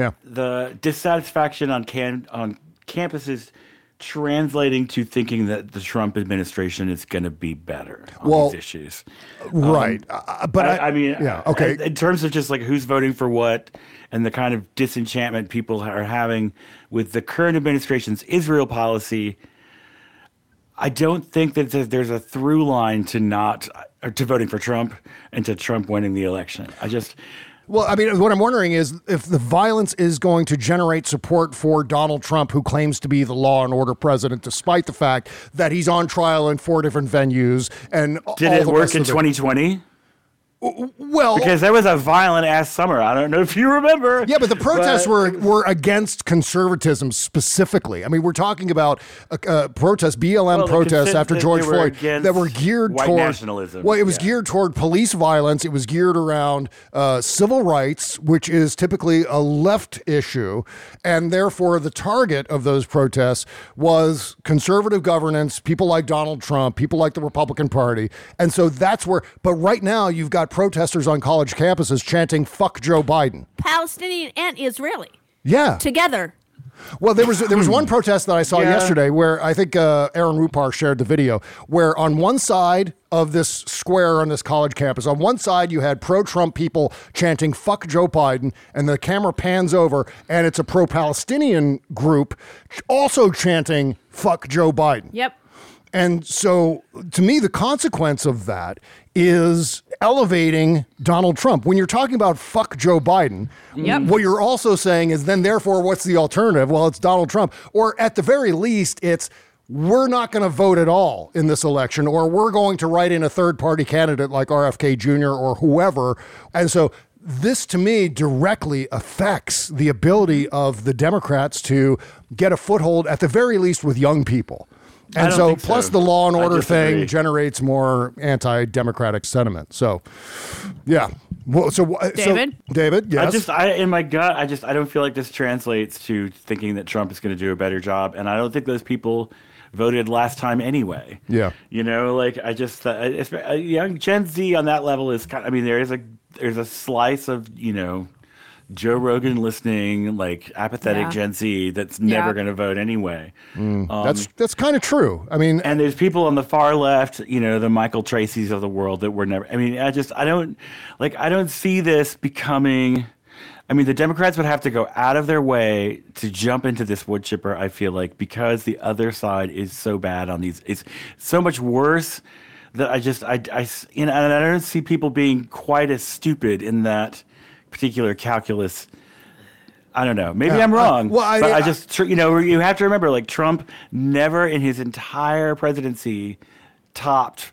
the dissatisfaction on campuses translating to thinking that the Trump administration is going to be better on these issues. Right. But I mean, okay. In terms of just like who's voting for what and the kind of disenchantment people are having with the current administration's Israel policy, I don't think that there's a through line to voting for Trump and to Trump winning the election. Well, I mean, what I'm wondering is if the violence is going to generate support for Donald Trump, who claims to be the law and order president, despite the fact that he's on trial in 4 different venues. And did it work in 2020? Well, because that was a violent ass summer. I don't know if you remember. Yeah, but the protests were against conservatism specifically. I mean, we're talking about protests, BLM protests after George Floyd that were geared toward nationalism. Well, it was geared toward police violence. It was geared around civil rights, which is typically a left issue, and therefore the target of those protests was conservative governance, people like Donald Trump, people like the Republican Party, and so that's where. But right now, you've got protesters on college campuses chanting "fuck Joe Biden." Palestinian and Israeli. Yeah. Together. Well, there was one protest that I saw yesterday where I think Aaron Rupar shared the video, where on one side of this square on this college campus, on one side you had pro-Trump people chanting "fuck Joe Biden," and the camera pans over and it's a pro-Palestinian group also chanting "fuck Joe Biden." Yep. And so, to me, the consequence of that is elevating Donald Trump. When you're talking about "fuck Joe Biden," what you're also saying is then, therefore, what's the alternative? Well, it's Donald Trump. Or at the very least, it's we're not going to vote at all in this election, or we're going to write in a third-party candidate like RFK Jr. or whoever. And so this, to me, directly affects the ability of the Democrats to get a foothold, at the very least, with young people. And so, plus the law and order thing generates more anti-democratic sentiment. So, yeah. Well, David, yes. In my gut, I don't feel like this translates to thinking that Trump is going to do a better job, and I don't think those people voted last time anyway. Yeah. You know, like young Gen Z on that level is kind of, I mean, there's a slice of, Joe Rogan listening, like apathetic Gen Z that's never going to vote anyway. That's kind of true. I mean, and there's people on the far left, the Michael Tracys of the world that were never. I mean, I don't see this becoming. I mean, the Democrats would have to go out of their way to jump into this wood chipper. I feel like, because the other side is so bad on these. It's so much worse that and I don't see people being quite as stupid in that particular calculus I don't know. Maybe I'm wrong. Well, I just, you have to remember, like, Trump never in his entire presidency topped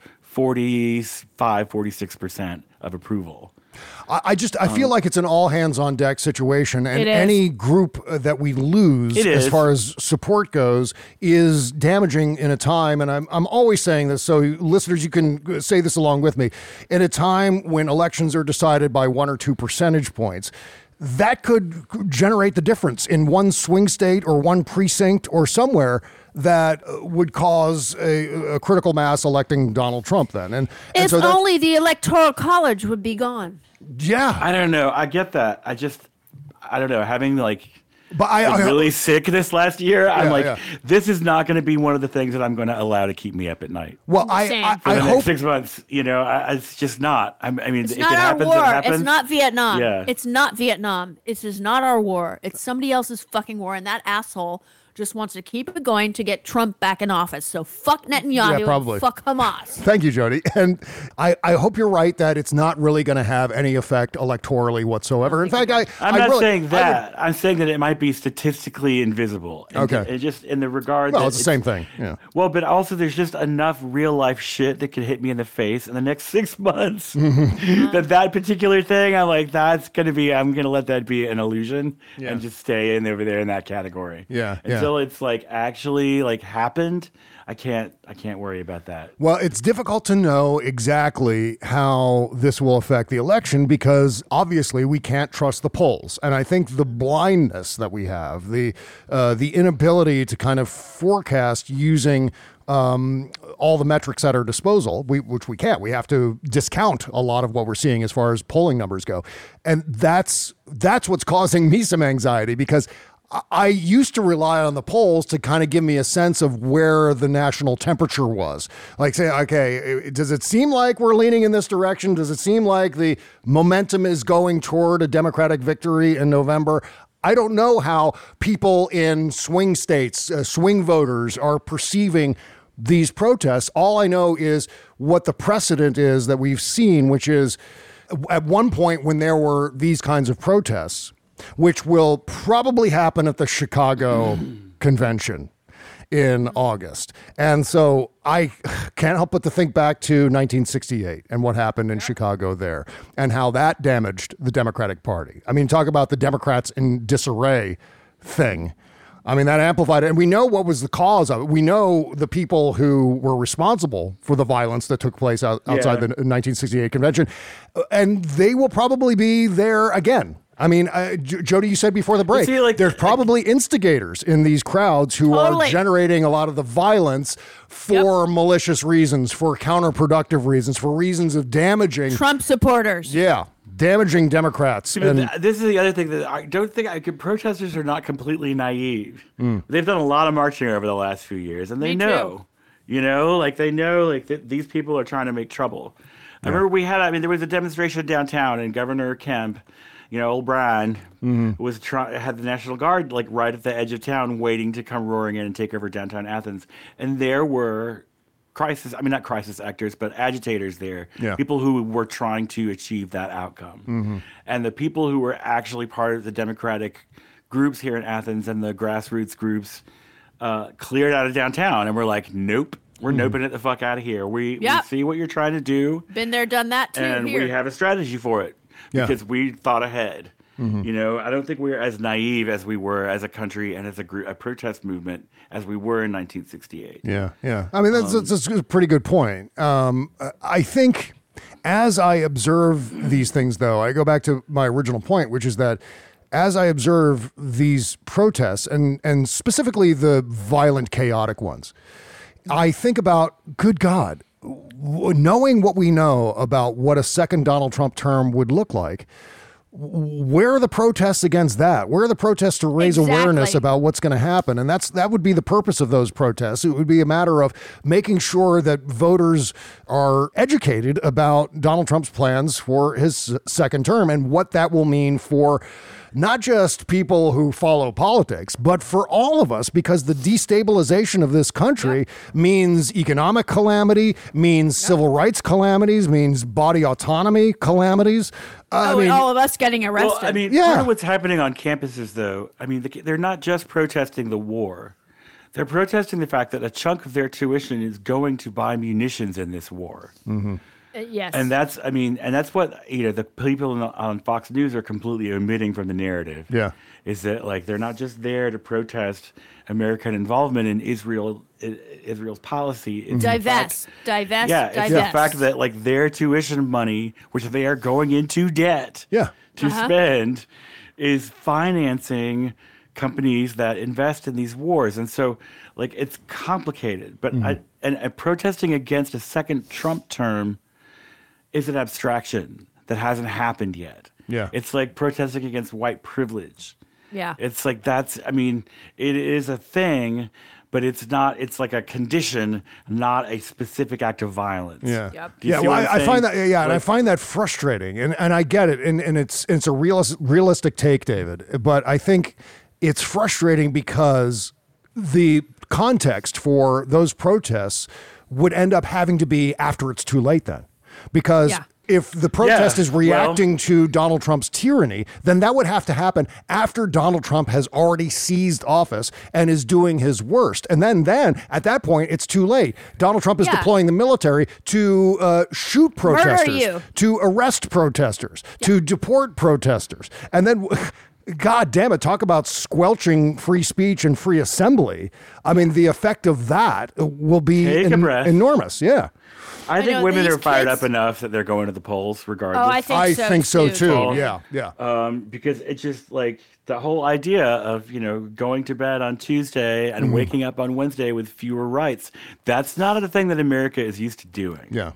46% of approval. I feel like it's an all hands on deck situation, and any group that we lose as far as support goes is damaging in a time. And I'm always saying this, so listeners, you can say this along with me. In a time when elections are decided by 1 or 2 percentage points, that could generate the difference in one swing state or one precinct or somewhere that would cause a critical mass electing Donald Trump then. And if so only the Electoral College would be gone. Yeah. I don't know. I get that. I don't know. Having but I really sick this last year, I'm this is not going to be one of the things that I'm going to allow to keep me up at night. Well, for the next 6 months, it's just not. I mean, It's if not it our happens, war. it happens. It's not Vietnam. Yeah. It's not Vietnam. This is not our war. It's somebody else's fucking war, and that asshole just wants to keep it going to get Trump back in office. So fuck Netanyahu and fuck Hamas. Thank you, Jody. And I hope you're right that it's not really going to have any effect electorally whatsoever. In fact, I'm not saying that. I'm saying that it might be statistically invisible. Okay. It just in the regard well, that it's the same thing. Yeah. Well, but also there's just enough real life shit that could hit me in the face in the next 6 months. that particular thing, I'm like, I'm going to let that be an illusion and just stay over there in that category. Yeah. Until it's actually happened, I can't worry about that. Well, it's difficult to know exactly how this will affect the election because obviously we can't trust the polls. And I think the blindness that we have, the inability to kind of forecast using all the metrics at our disposal, which we can't. We have to discount a lot of what we're seeing as far as polling numbers go. And that's what's causing me some anxiety because I used to rely on the polls to kind of give me a sense of where the national temperature was. Like say, okay, does it seem like we're leaning in this direction? Does it seem like the momentum is going toward a Democratic victory in November? I don't know how people in swing states, swing voters are perceiving these protests. All I know is what the precedent is that we've seen, which is at one point when there were these kinds of protests, which will probably happen at the Chicago convention in August. And so I can't help but to think back to 1968 and what happened in Chicago there and how that damaged the Democratic Party. I mean, talk about the Democrats in disarray thing. I mean, that amplified it. And we know what was the cause of it. We know the people who were responsible for the violence that took place outside the 1968 convention. And they will probably be there again. I mean, Jody, you said before the break, there's probably instigators in these crowds who are generating a lot of the violence for malicious reasons, for counterproductive reasons, for reasons of damaging Trump supporters. Yeah. Damaging Democrats. This is the other thing that I don't think protesters are not completely naive. They've done a lot of marching over the last few years, and they know, they know that these people are trying to make trouble. I remember there was a demonstration downtown, and Governor Kemp, old Brian, had the National Guard right at the edge of town, waiting to come roaring in and take over downtown Athens, and there were not crisis actors, but agitators there, people who were trying to achieve that outcome. And the people who were actually part of the Democratic groups here in Athens and the grassroots groups cleared out of downtown and were like, nope, we're noping it the fuck out of here. We see what you're trying to do. Been there, done that too. And we have a strategy for it because we thought ahead. I don't think we're as naive as we were as a country and as a protest movement as we were in 1968. Yeah. I mean, that's a pretty good point. I think as I observe these things, though, I go back to my original point, which is that as I observe these protests and specifically the violent, chaotic ones, I think about, good God, knowing what we know about what a second Donald Trump term would look like, where are the protests against that? Where are the protests to raise awareness about what's going to happen? And that would be the purpose of those protests. It would be a matter of making sure that voters are educated about Donald Trump's plans for his second term and what that will mean for not just people who follow politics, but for all of us, because the destabilization of this country means economic calamity, means civil rights calamities, means body autonomy calamities. and all of us getting arrested. Well, I mean, part of what's happening on campuses, though, I mean, they're not just protesting the war. They're protesting the fact that a chunk of their tuition is going to buy munitions in this war. Mm-hmm. Yes. And that's what, the people on Fox News are completely omitting from the narrative. Yeah. Is that, like, they're not just there to protest American involvement in Israel's policy. It's divest. Yeah, it's the fact that, like, their tuition money, which they are going into debt to spend, is financing companies that invest in these wars. And so, like, it's complicated. But and protesting against a second Trump term is an abstraction that hasn't happened yet. Yeah. It's like protesting against white privilege. Yeah. It's like it is a thing, but it's not, it's like a condition, not a specific act of violence. Yeah. Yep. I find that, and I find that frustrating, and I get it. And it's a realistic take, David, but I think it's frustrating because the context for those protests would end up having to be after it's too late then. Because if the protest is reacting to Donald Trump's tyranny, then that would have to happen after Donald Trump has already seized office and is doing his worst. And then at that point, it's too late. Donald Trump is deploying the military to shoot protesters, to arrest protesters, to deport protesters. And then... God damn it, talk about squelching free speech and free assembly. I mean, the effect of that will be enormous. Yeah. I think women are fired up enough that they're going to the polls regardless. Oh, I think so too. Yeah. Because it's just like the whole idea of, going to bed on Tuesday and waking up on Wednesday with fewer rights. That's not a thing that America is used to doing. Yeah.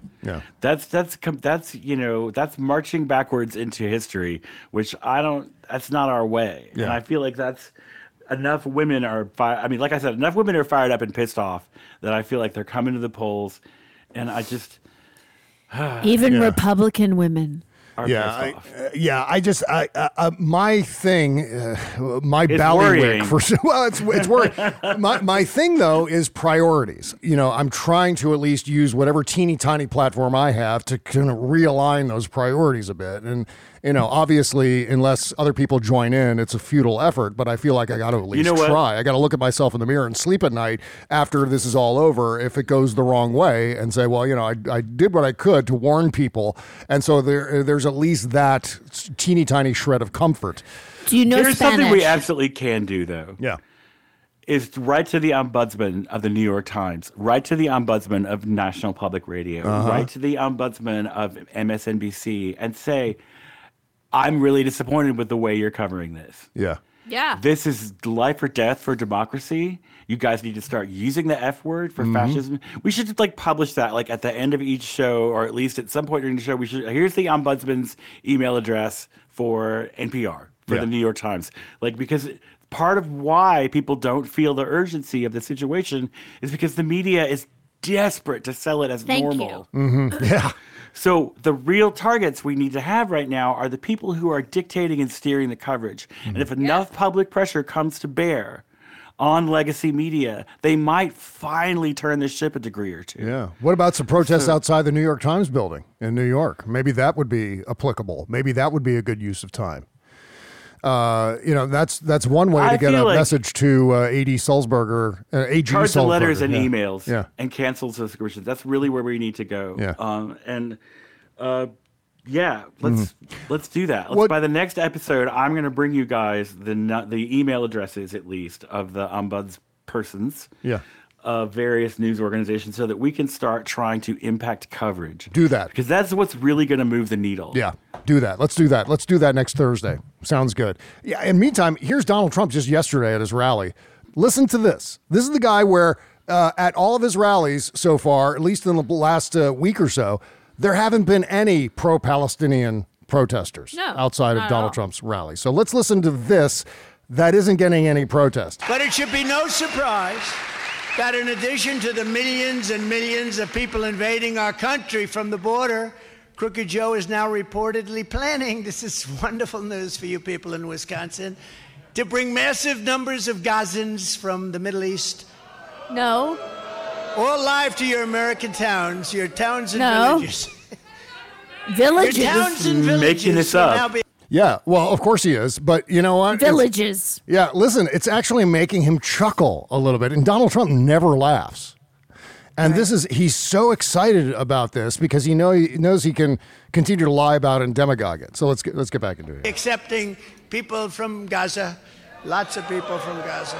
That's marching backwards into history, which that's not our way. Yeah. And I feel like that's enough women are like I said, enough women are fired up and pissed off that I feel like they're coming to the polls. And I just even Republican women are pissed off. My thing, my ballywick for it's worrying. my thing though is priorities. I'm trying to at least use whatever teeny tiny platform I have to kind of realign those priorities a bit. And obviously, unless other people join in, it's a futile effort, but I feel like I got to at least try. I got to look at myself in the mirror and sleep at night after this is all over if it goes the wrong way and say, well, I did what I could to warn people. And so there's at least that teeny tiny shred of comfort. Do you know There's Spanish? something we absolutely can do, though. Yeah. Is write to the ombudsman of the New York Times, write to the ombudsman of National Public Radio, write to the ombudsman of MSNBC and say, I'm really disappointed with the way you're covering this. Yeah. Yeah. This is life or death for democracy. You guys need to start using the F word for fascism. We should publish that at the end of each show, or at least at some point during the show. Here's the ombudsman's email address for NPR, for the New York Times. Because part of why people don't feel the urgency of the situation is because the media is desperate to sell it as normal. Mm-hmm. Yeah. So the real targets we need to have right now are the people who are dictating and steering the coverage. Mm-hmm. And if enough public pressure comes to bear on legacy media, they might finally turn the ship a degree or two. Yeah. What about some protests outside the New York Times building in New York? Maybe that would be applicable. Maybe that would be a good use of time. That's one way to get a message to AD Sulzberger, AG cards Sulzberger. And letters and emails and cancel subscriptions. That's really where we need to go. Yeah. Let's do that. By the next episode, I'm going to bring you guys the email addresses, at least, of the ombudspersons. Yeah. Of various news organizations so that we can start trying to impact coverage. Do that. Because that's what's really going to move the needle. Yeah, do that. Let's do that. Let's do that next Thursday. Sounds good. Yeah, in the meantime, here's Donald Trump just yesterday at his rally. Listen to this. This is the guy where at all of his rallies so far, at least in the last week or so, there haven't been any pro-Palestinian protesters outside of Donald Trump's rally. So let's listen to this. That isn't getting any protest. But it should be no surprise that in addition to the millions and millions of people invading our country from the border, Crooked Joe is now reportedly planning, this is wonderful news for you people in Wisconsin, to bring massive numbers of Gazans from the Middle East. No. All live to your American towns, your towns and villages. Villages. Your towns and villages Making this will up. now be- Yeah, well, of course he is, but you know what? Villages. Yeah, listen, it's actually making him chuckle a little bit, and Donald Trump never laughs. And he's so excited about this because he knows he can continue to lie about it and demagogue it. So let's get back into it. accepting people from Gaza, lots of people from Gaza,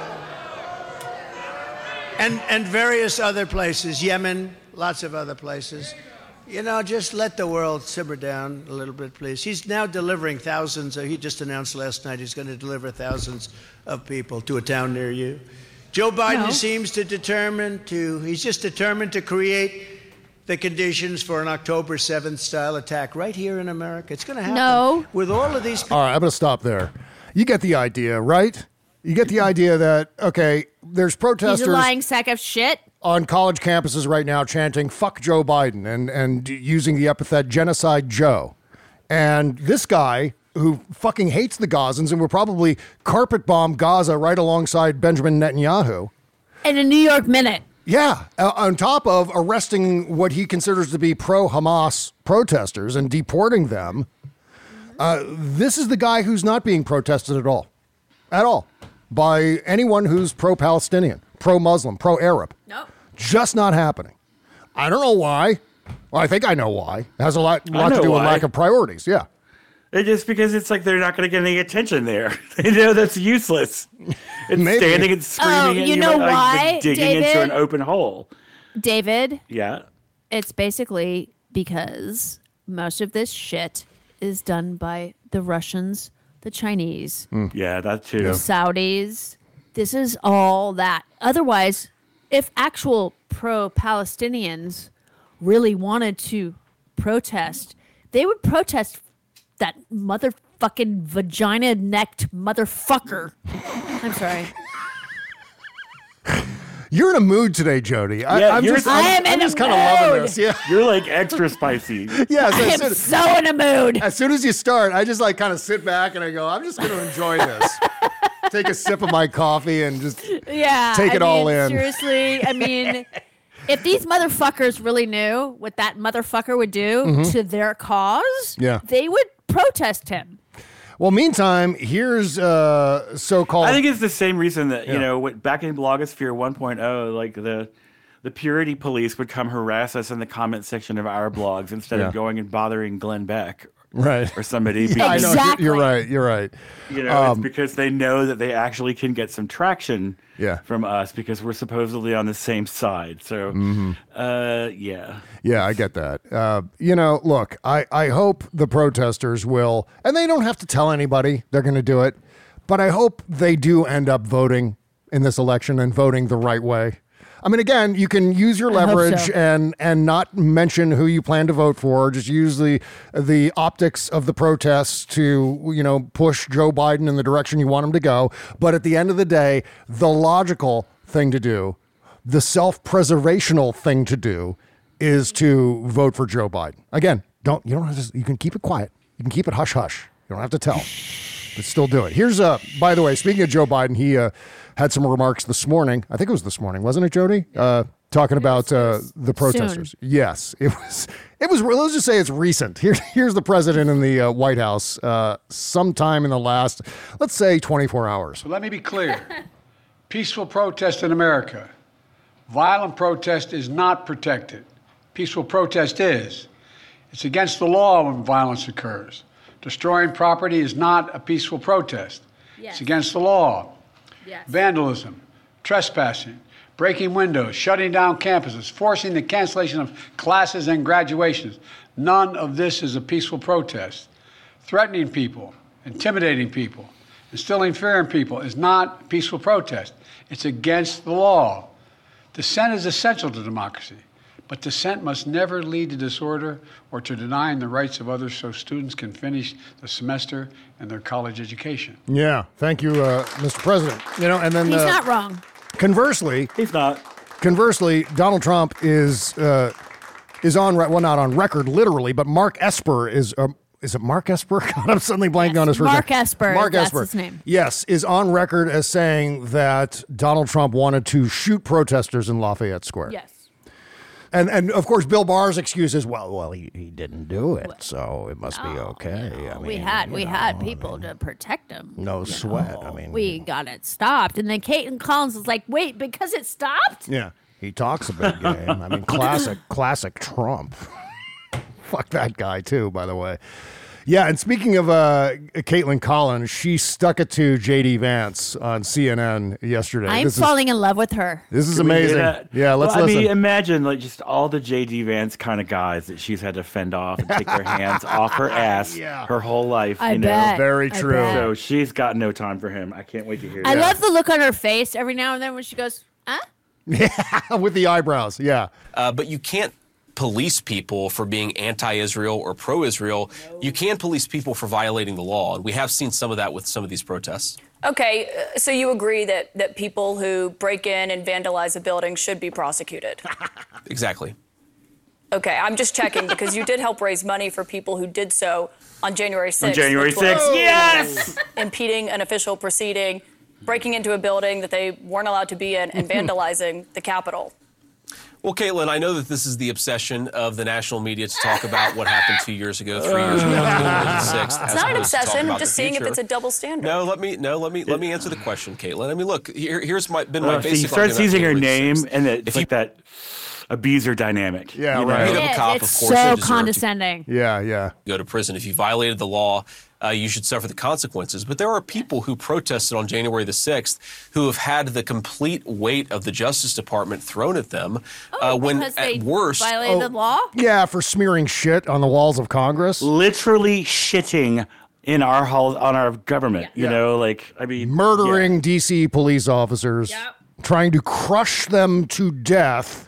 and various other places, Yemen, lots of other places. You know, just let the world simmer down a little bit, please. He's now delivering thousands. He just announced last night he's going to deliver thousands of people to a town near you. Joe Biden seems he's just determined to create the conditions for an October 7th style attack right here in America. It's going to happen. No. With all of these people. All right, I'm going to stop there. You get the idea, right? You get the idea that, okay, there's protesters. He's a lying sack of shit. On college campuses right now chanting, fuck Joe Biden, and using the epithet Genocide Joe. And this guy, who fucking hates the Gazans and will probably carpet bomb Gaza right alongside Benjamin Netanyahu. In a New York minute. Yeah, on top of arresting what he considers to be pro-Hamas protesters and deporting them. This is the guy who's not being protested at all, by anyone who's pro-Palestinian, pro-Muslim, pro-Arab. Nope. Just not happening. I don't know why. Well, I think I know why. It has a lot to do with lack of priorities. Yeah. It's just because it's like they're not going to get any attention there. They know that's useless. It's Maybe. standing and screaming at you know like why, digging David? into an open hole. David, Yeah. it's basically because most of this shit is done by the Russians, the Chinese, Yeah, that too. the Saudis. This is all that. Otherwise, if actual pro-Palestinians really wanted to protest, they would protest that motherfucking vagina-necked motherfucker. I'm sorry. You're in a mood today, Jody. Yeah, I'm just in kind a of loving this. Yeah. You're like extra spicy. Yes, I am so in a mood. As soon as you start, I just like kind of sit back and I go, I'm just going to enjoy this. Take a sip of my coffee and just take it all in. Seriously, I mean, if these motherfuckers really knew what that motherfucker would do to their cause, they would protest him. Well, meantime, here's so-called... I think it's the same reason that, back in Blogosphere 1.0, like the purity police would come harass us in the comment section of our blogs instead of going and bothering Glenn Beck. Right. Or somebody. Yeah, I know. You're right. It's because they know that they actually can get some traction from us because we're supposedly on the same side. So, yeah. Yeah, I get that. Look, I hope the protesters will, and they don't have to tell anybody they're going to do it, but I hope they do end up voting in this election and voting the right way. I mean, again, you can use your leverage and not mention who you plan to vote for. Just use the optics of the protests to, push Joe Biden in the direction you want him to go. But at the end of the day, the logical thing to do, the self-preservational thing to do is to vote for Joe Biden. Again, you don't have to, you can keep it quiet. You can keep it hush-hush. You don't have to tell. But still do it. Here's by the way, speaking of Joe Biden, he had some remarks this morning. I think it was this morning, wasn't it, Jody? Talking about the protesters. Soon. Yes, it was. Let's just say it's recent. Here's the president in the White House sometime in the last, let's say, 24 hours. So let me be clear. Peaceful protest in America. Violent protest is not protected. Peaceful protest is. It's against the law when violence occurs. Destroying property is not a peaceful protest. Yes. It's against the law. Yes. Vandalism, trespassing, breaking windows, shutting down campuses, forcing the cancellation of classes and graduations. None of this is a peaceful protest. Threatening people, intimidating people, instilling fear in people is not a peaceful protest. It's against the law. Dissent is essential to democracy, but dissent must never lead to disorder or to denying the rights of others so students can finish the semester and their college education. Yeah, thank you, Mr. President. And then he's not wrong. Conversely, he's not. Conversely, Donald Trump is on not on record literally, but Mark Esper is. Is it Mark Esper? God, I'm suddenly blanking on his first name. Mark Esper. Mark that's Esper. His name. Yes, is on record as saying that Donald Trump wanted to shoot protesters in Lafayette Square. Yes. And of course, Bill Barr's excuse is, well, he didn't do it, so it must be okay. No, I mean, we had people to protect him. No sweat. I mean, we got it stopped, and then Caitlin Collins was like, "Wait, because it stopped?" Yeah, he talks a big game. I mean, classic Trump. Fuck that guy too, by the way. Yeah, and speaking of Caitlin Collins, she stuck it to J.D. Vance on CNN yesterday. I'm falling in love with her. This is amazing. Yeah, let's listen. I mean, imagine like just all the J.D. Vance kind of guys that she's had to fend off and take their hands off her ass her whole life. I bet. Very true. So she's got no time for him. I can't wait to hear I love the look on her face every now and then when she goes, huh? Yeah, with the eyebrows, yeah. But you can't police people for being anti-Israel or pro-Israel. No. You can police people for violating the law, and we have seen some of that with some of these protests. Okay, so you agree that people who break in and vandalize a building should be prosecuted? Exactly. Okay, I'm just checking because you did help raise money for people who did so on January 6th. On January 6th, yes! Impeding an official proceeding, breaking into a building that they weren't allowed to be in, and vandalizing the Capitol. Well, Caitlin, I know that this is the obsession of the national media to talk about what happened 2 years ago, 3 years ago, January 6th. It's not an obsession. I'm just seeing if it's a double standard. No, let me answer the question, Caitlin. I mean, look, here's been my basic. He starts using her name, and it's like that abuser dynamic. Yeah, right. It's so condescending. Yeah. Go to prison if you violated the law. You should suffer the consequences. But there are people who protested on January the 6th who have had the complete weight of the Justice Department thrown at them when, at worst, violated the law? Yeah, for smearing shit on the walls of Congress. Literally shitting in our halls on our government. You know, like, I mean, murdering DC police officers, trying to crush them to death.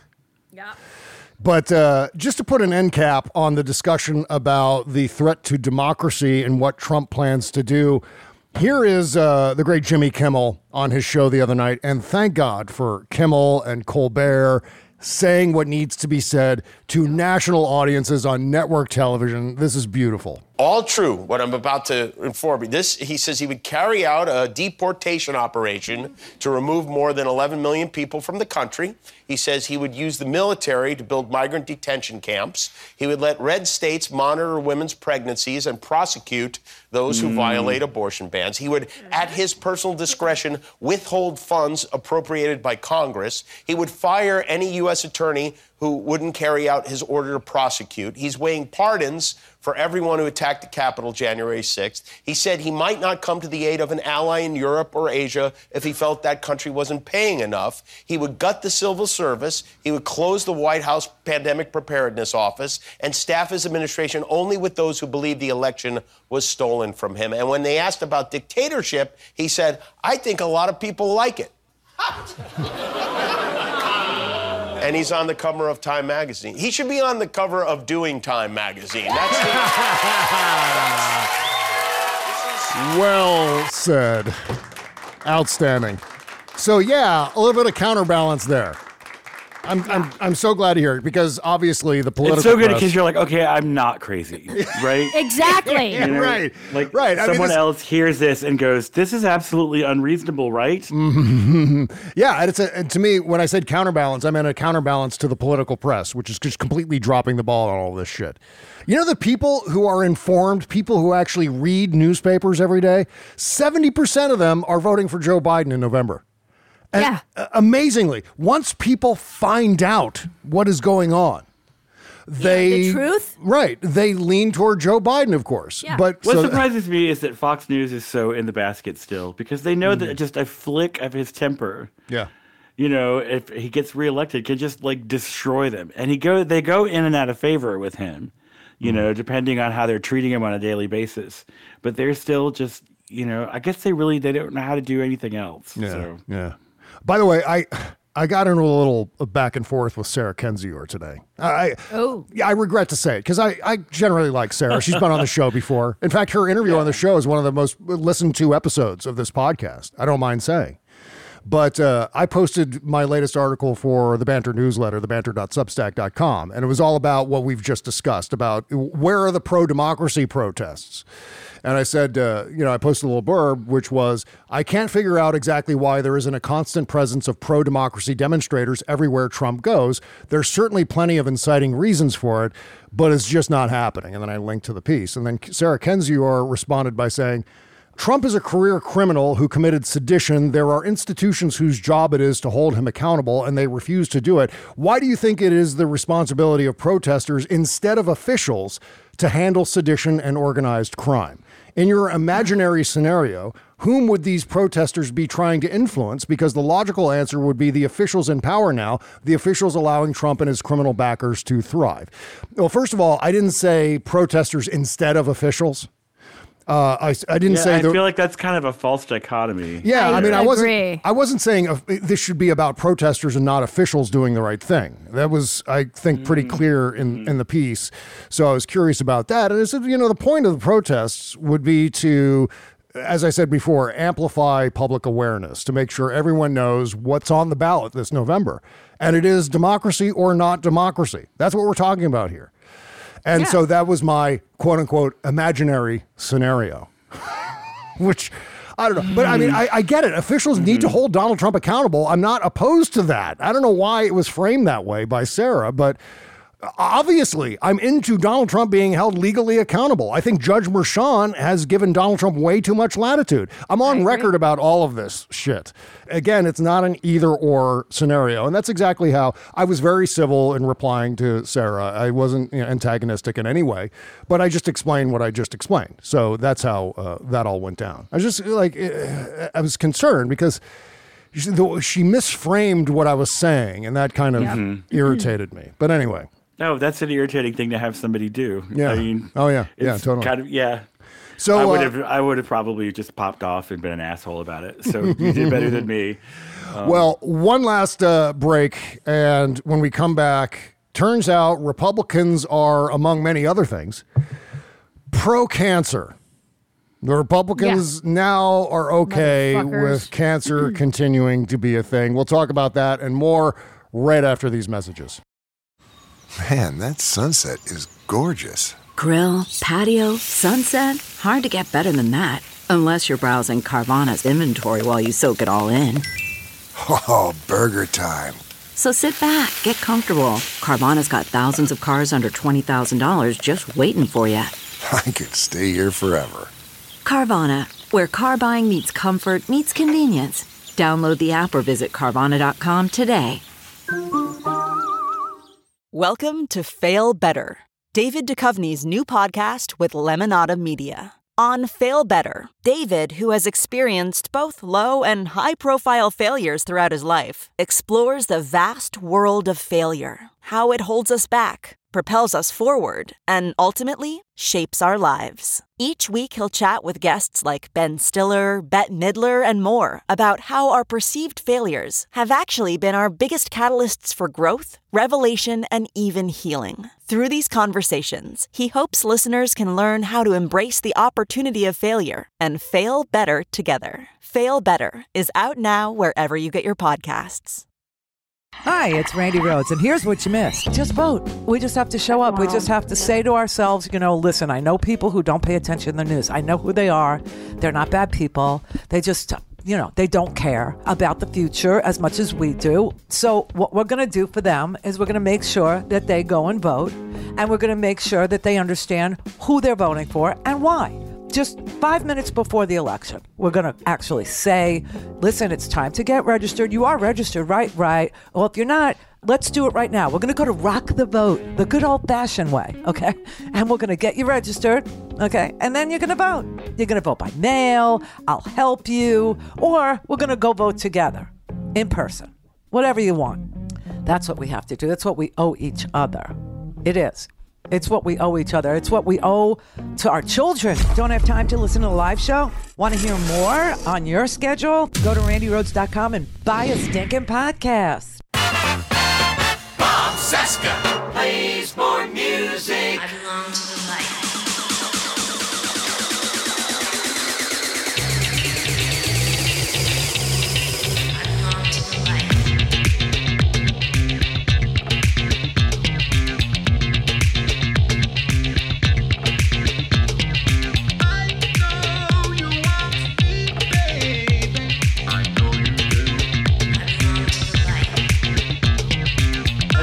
But just to put an end cap on the discussion about the threat to democracy and what Trump plans to do, here is the great Jimmy Kimmel on his show the other night. And thank God for Kimmel and Colbert saying what needs to be said to national audiences on network television. This is beautiful. All true, what I'm about to inform you. He says he would carry out a deportation operation to remove more than 11 million people from the country. He says he would use the military to build migrant detention camps. He would let red states monitor women's pregnancies and prosecute those who violate abortion bans. He would, at his personal discretion, withhold funds appropriated by Congress. He would fire any U.S. attorney who wouldn't carry out his order to prosecute. He's weighing pardons for everyone who attacked the Capitol January 6th. He said he might not come to the aid of an ally in Europe or Asia if he felt that country wasn't paying enough. He would gut the civil service. He would close the White House Pandemic Preparedness Office and staff his administration only with those who believe the election was stolen from him. And when they asked about dictatorship, he said, I think a lot of people like it. And he's on the cover of Time magazine. He should be on the cover of Doing Time magazine. Well said. Outstanding. So yeah, a little bit of counterbalance there. I'm so glad to hear it because obviously the political it's so good press, because you're like, okay, I'm not crazy, right? Exactly. You know, right. Like right. Someone else hears this and goes, "This is absolutely unreasonable," right? Yeah, and to me, when I said counterbalance, I meant a counterbalance to the political press, which is just completely dropping the ball on all this shit. You know, the people who are informed, people who actually read newspapers every day, 70% of them are voting for Joe Biden in November. And amazingly, once people find out what is going on, the truth? Right. They lean toward Joe Biden, of course. Yeah. But what surprises me is that Fox News is so in the basket still because they know that just a flick of his temper. Yeah. You know, if he gets reelected, can just like destroy them. And they go in and out of favor with him, you know, depending on how they're treating him on a daily basis. But they're still just, you know, I guess they don't know how to do anything else. Yeah. So. Yeah. By the way, I got into a little back and forth with Sarah Kendzior today. I regret to say it because I generally like Sarah. She's been on the show before. In fact, her interview on the show is one of the most listened to episodes of this podcast. I don't mind saying. But I posted my latest article for the Banter newsletter, thebanter.substack.com, and it was all about what we've just discussed, about where are the pro-democracy protests. And I said, I posted a little blurb, which was, I can't figure out exactly why there isn't a constant presence of pro-democracy demonstrators everywhere Trump goes. There's certainly plenty of inciting reasons for it, but it's just not happening. And then I linked to the piece. And then Sarah Kendzior responded by saying, Trump is a career criminal who committed sedition. There are institutions whose job it is to hold him accountable, and they refuse to do it. Why do you think it is the responsibility of protesters instead of officials to handle sedition and organized crime? In your imaginary scenario, whom would these protesters be trying to influence? Because the logical answer would be the officials in power now, the officials allowing Trump and his criminal backers to thrive. Well, first of all, I didn't say protesters instead of officials. I didn't say. I feel like that's kind of a false dichotomy. Yeah, I wasn't saying this should be about protesters and not officials doing the right thing. That was, I think, pretty clear in the piece. So I was curious about that. And I said, the point of the protests would be to, as I said before, amplify public awareness, to make sure everyone knows what's on the ballot this November. And it is democracy or not democracy. That's what we're talking about here. And so that was my quote unquote imaginary scenario, which I don't know. But I mean, I get it. Officials need to hold Donald Trump accountable. I'm not opposed to that. I don't know why it was framed that way by Sarah, but obviously I'm into Donald Trump being held legally accountable. I think Judge Merchan has given Donald Trump way too much latitude. I'm on record about all of this shit. Again, it's not an either or scenario. And that's exactly how I was very civil in replying to Sarah. I wasn't antagonistic in any way, but I just explained what I just explained. So that's how that all went down. I was just I was concerned because she misframed what I was saying, and that kind of irritated me. But anyway. No, that's an irritating thing to have somebody do. Yeah. I mean, totally. Kind of, So I would have probably just popped off and been an asshole about it. So you did better than me. Well, one last break, and when we come back, turns out Republicans are, among many other things, pro-cancer. The Republicans now are okay with cancer continuing to be a thing. We'll talk about that and more right after these messages. Man, that sunset is gorgeous. Grill, patio, sunset. Hard to get better than that. Unless you're browsing Carvana's inventory while you soak it all in. Oh, burger time. So sit back, get comfortable. Carvana's got thousands of cars under $20,000 just waiting for you. I could stay here forever. Carvana, where car buying meets comfort meets convenience. Download the app or visit Carvana.com today. Welcome to Fail Better, David Duchovny's new podcast with Lemonada Media. On Fail Better, David, who has experienced both low and high-profile failures throughout his life, explores the vast world of failure, how it holds us back, propels us forward, and ultimately shapes our lives. Each week he'll chat with guests like Ben Stiller, Bette Midler, and more about how our perceived failures have actually been our biggest catalysts for growth, revelation, and even healing. Through these conversations, he hopes listeners can learn how to embrace the opportunity of failure and fail better together. Fail Better is out now wherever you get your podcasts. Hi, it's Randy Rhoads, and here's what you missed. Just vote. We just have to show up. We just have to say to ourselves, listen, I know people who don't pay attention to the news. I know who they are. They're not bad people. They just, they don't care about the future as much as we do. So what we're going to do for them is we're going to make sure that they go and vote, and we're going to make sure that they understand who they're voting for and why. Just 5 minutes before the election, we're going to actually say, listen, it's time to get registered. You are registered, right? Right. Well, if you're not, let's do it right now. We're going to go to Rock the Vote, the good old-fashioned way, okay? And we're going to get you registered, okay? And then you're going to vote. You're going to vote by mail. I'll help you. Or we're going to go vote together in person, whatever you want. That's what we have to do. That's what we owe each other. It is. It's what we owe each other. It's what we owe to our children. Don't have time to listen to the live show? Want to hear more on your schedule? Go to randyrhoads.com and buy a stinking podcast. Bob Cesca plays more music. I belong to the light. I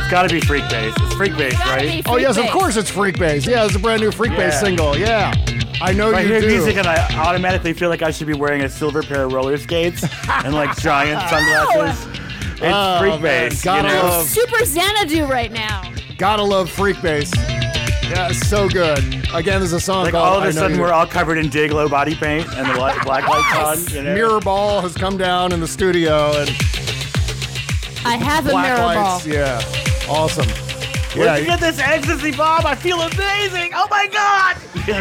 gotta be Freak Bass. It's Freak Bass, right? Oh, yes, of course it's Freak Bass. Yeah, it's a brand new Freak Bass single. Yeah. I know I you hear do. music and I automatically feel like I should be wearing a silver pair of roller skates and like giant sunglasses. It's Freak Bass. Gotta you know? love, Super Xanadu right now. gotta love Freak Bass. Yeah, it's so good. Again, there's a song Like called all of I a Know sudden You we're Do. all covered in day glow body paint and the black lights on. You know? Mirror ball has come down in the studio and I have a black mirror lights. ball. Yeah, awesome. Where'd you get this ecstasy, Bob? I feel amazing. Oh my God.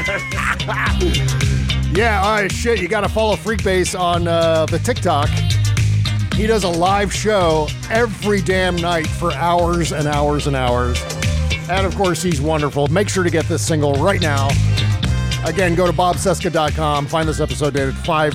Yeah, all right, shit. You got to follow Freak Bass on the TikTok. He does a live show every damn night for hours and hours and hours. And of course, he's wonderful. Make sure to get this single right now. Again, go to bobcesca.com. Find this episode dated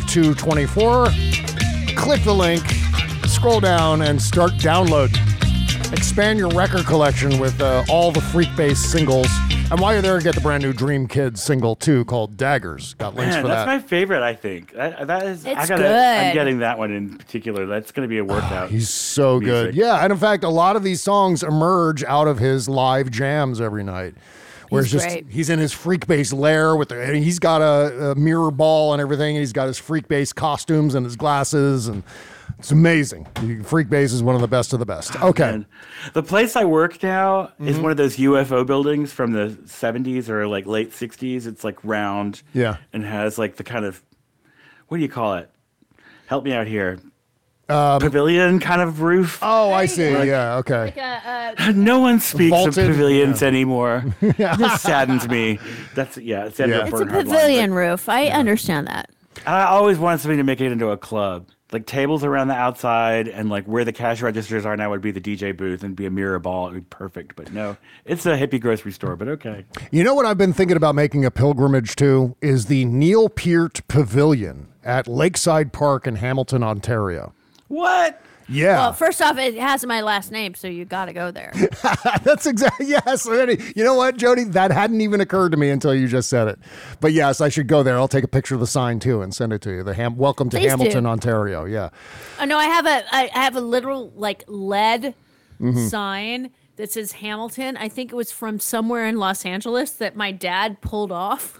5/2/24. Click the link, scroll down, and start downloading. Expand your record collection with all the Freak Bass singles. And while you're there, get the brand new Dream Kids single, too, called Daggers. Got links Man, for that's that. my favorite, I think. That is, It's I'm good. getting that one in particular. That's going to be a workout. He's so good. music. Yeah, and in fact, a lot of these songs emerge out of his live jams every night. Where He's it's just great. he's in his Freak Bass lair with and he's got a mirror ball and everything, and he's got his Freak Bass costumes and his glasses, and it's amazing. Freak Bass is one of the best of the best. Okay. Man. The place I work now is one of those UFO buildings from the 70s or like late 60s. It's like round. Yeah. And has like the kind of, what do you call it? Help me out here. Pavilion kind of roof. Oh, I see. Like- Yeah, okay. No one speaks Vaulted? of pavilions Yeah. anymore. This saddens me. That's it's ended up It's a Bernhard line, pavilion roof. I understand that. but I always wanted something to make it into a club. Like tables around the outside and like where the cash registers are now would be the DJ booth and be a mirror ball. It would be perfect. But no, it's a hippie grocery store, but okay. You know what I've been thinking about making a pilgrimage to is the Neil Peart Pavilion at Lakeside Park in Hamilton, Ontario. What? Yeah. Well, first off, it has my last name, so you got to go there. That's exactly, yes. You know what, Jody? That hadn't even occurred to me until you just said it. But yes, I should go there. I'll take a picture of the sign too and send it to you. Welcome to Please Hamilton, do. Ontario. Yeah. Oh no, I have a literal like lead Mm-hmm. sign that says Hamilton. I think it was from somewhere in Los Angeles that my dad pulled off.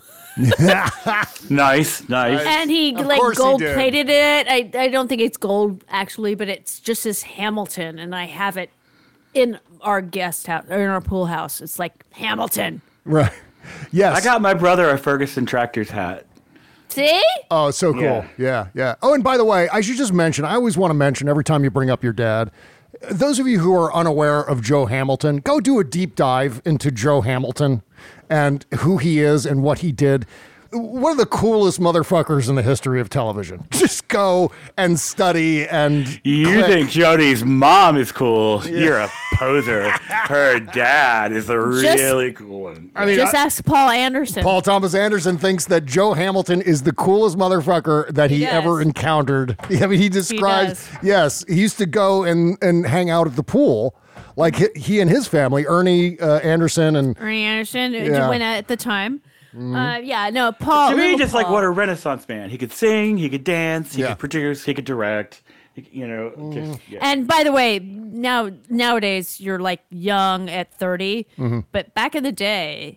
Nice. And he Of like course he gold did. plated it. I don't think it's gold actually, but it's just says Hamilton, and I have it in our guest house or in our pool house. It's like Hamilton. Right. Yes. I got my brother a Ferguson Tractors hat. See? Oh, so cool. Yeah. Oh, and by the way, I should just mention, I always want to mention every time you bring up your dad, those of you who are unaware of Joe Hamilton, go do a deep dive into Joe Hamilton and who he is and what he did. One of the coolest motherfuckers in the history of television. Just go and study and You click. think Jody's mom is cool? You're a poser. Her dad is the really cool one. I mean, Just ask Paul Anderson. Paul Thomas Anderson thinks that Joe Hamilton is the coolest motherfucker that he He does. ever encountered. I mean, he describes, yes, he used to go and hang out at the pool. Like he and his family, Ernie Anderson and Ernie Anderson, Yeah. when at the time. Mm-hmm. Paul. To me, little just like Paul. what a Renaissance man. He could sing, he could dance, he Yeah. could produce, he could direct. You know, just, yeah. And by the way, nowadays you're like young at 30, but back in the day,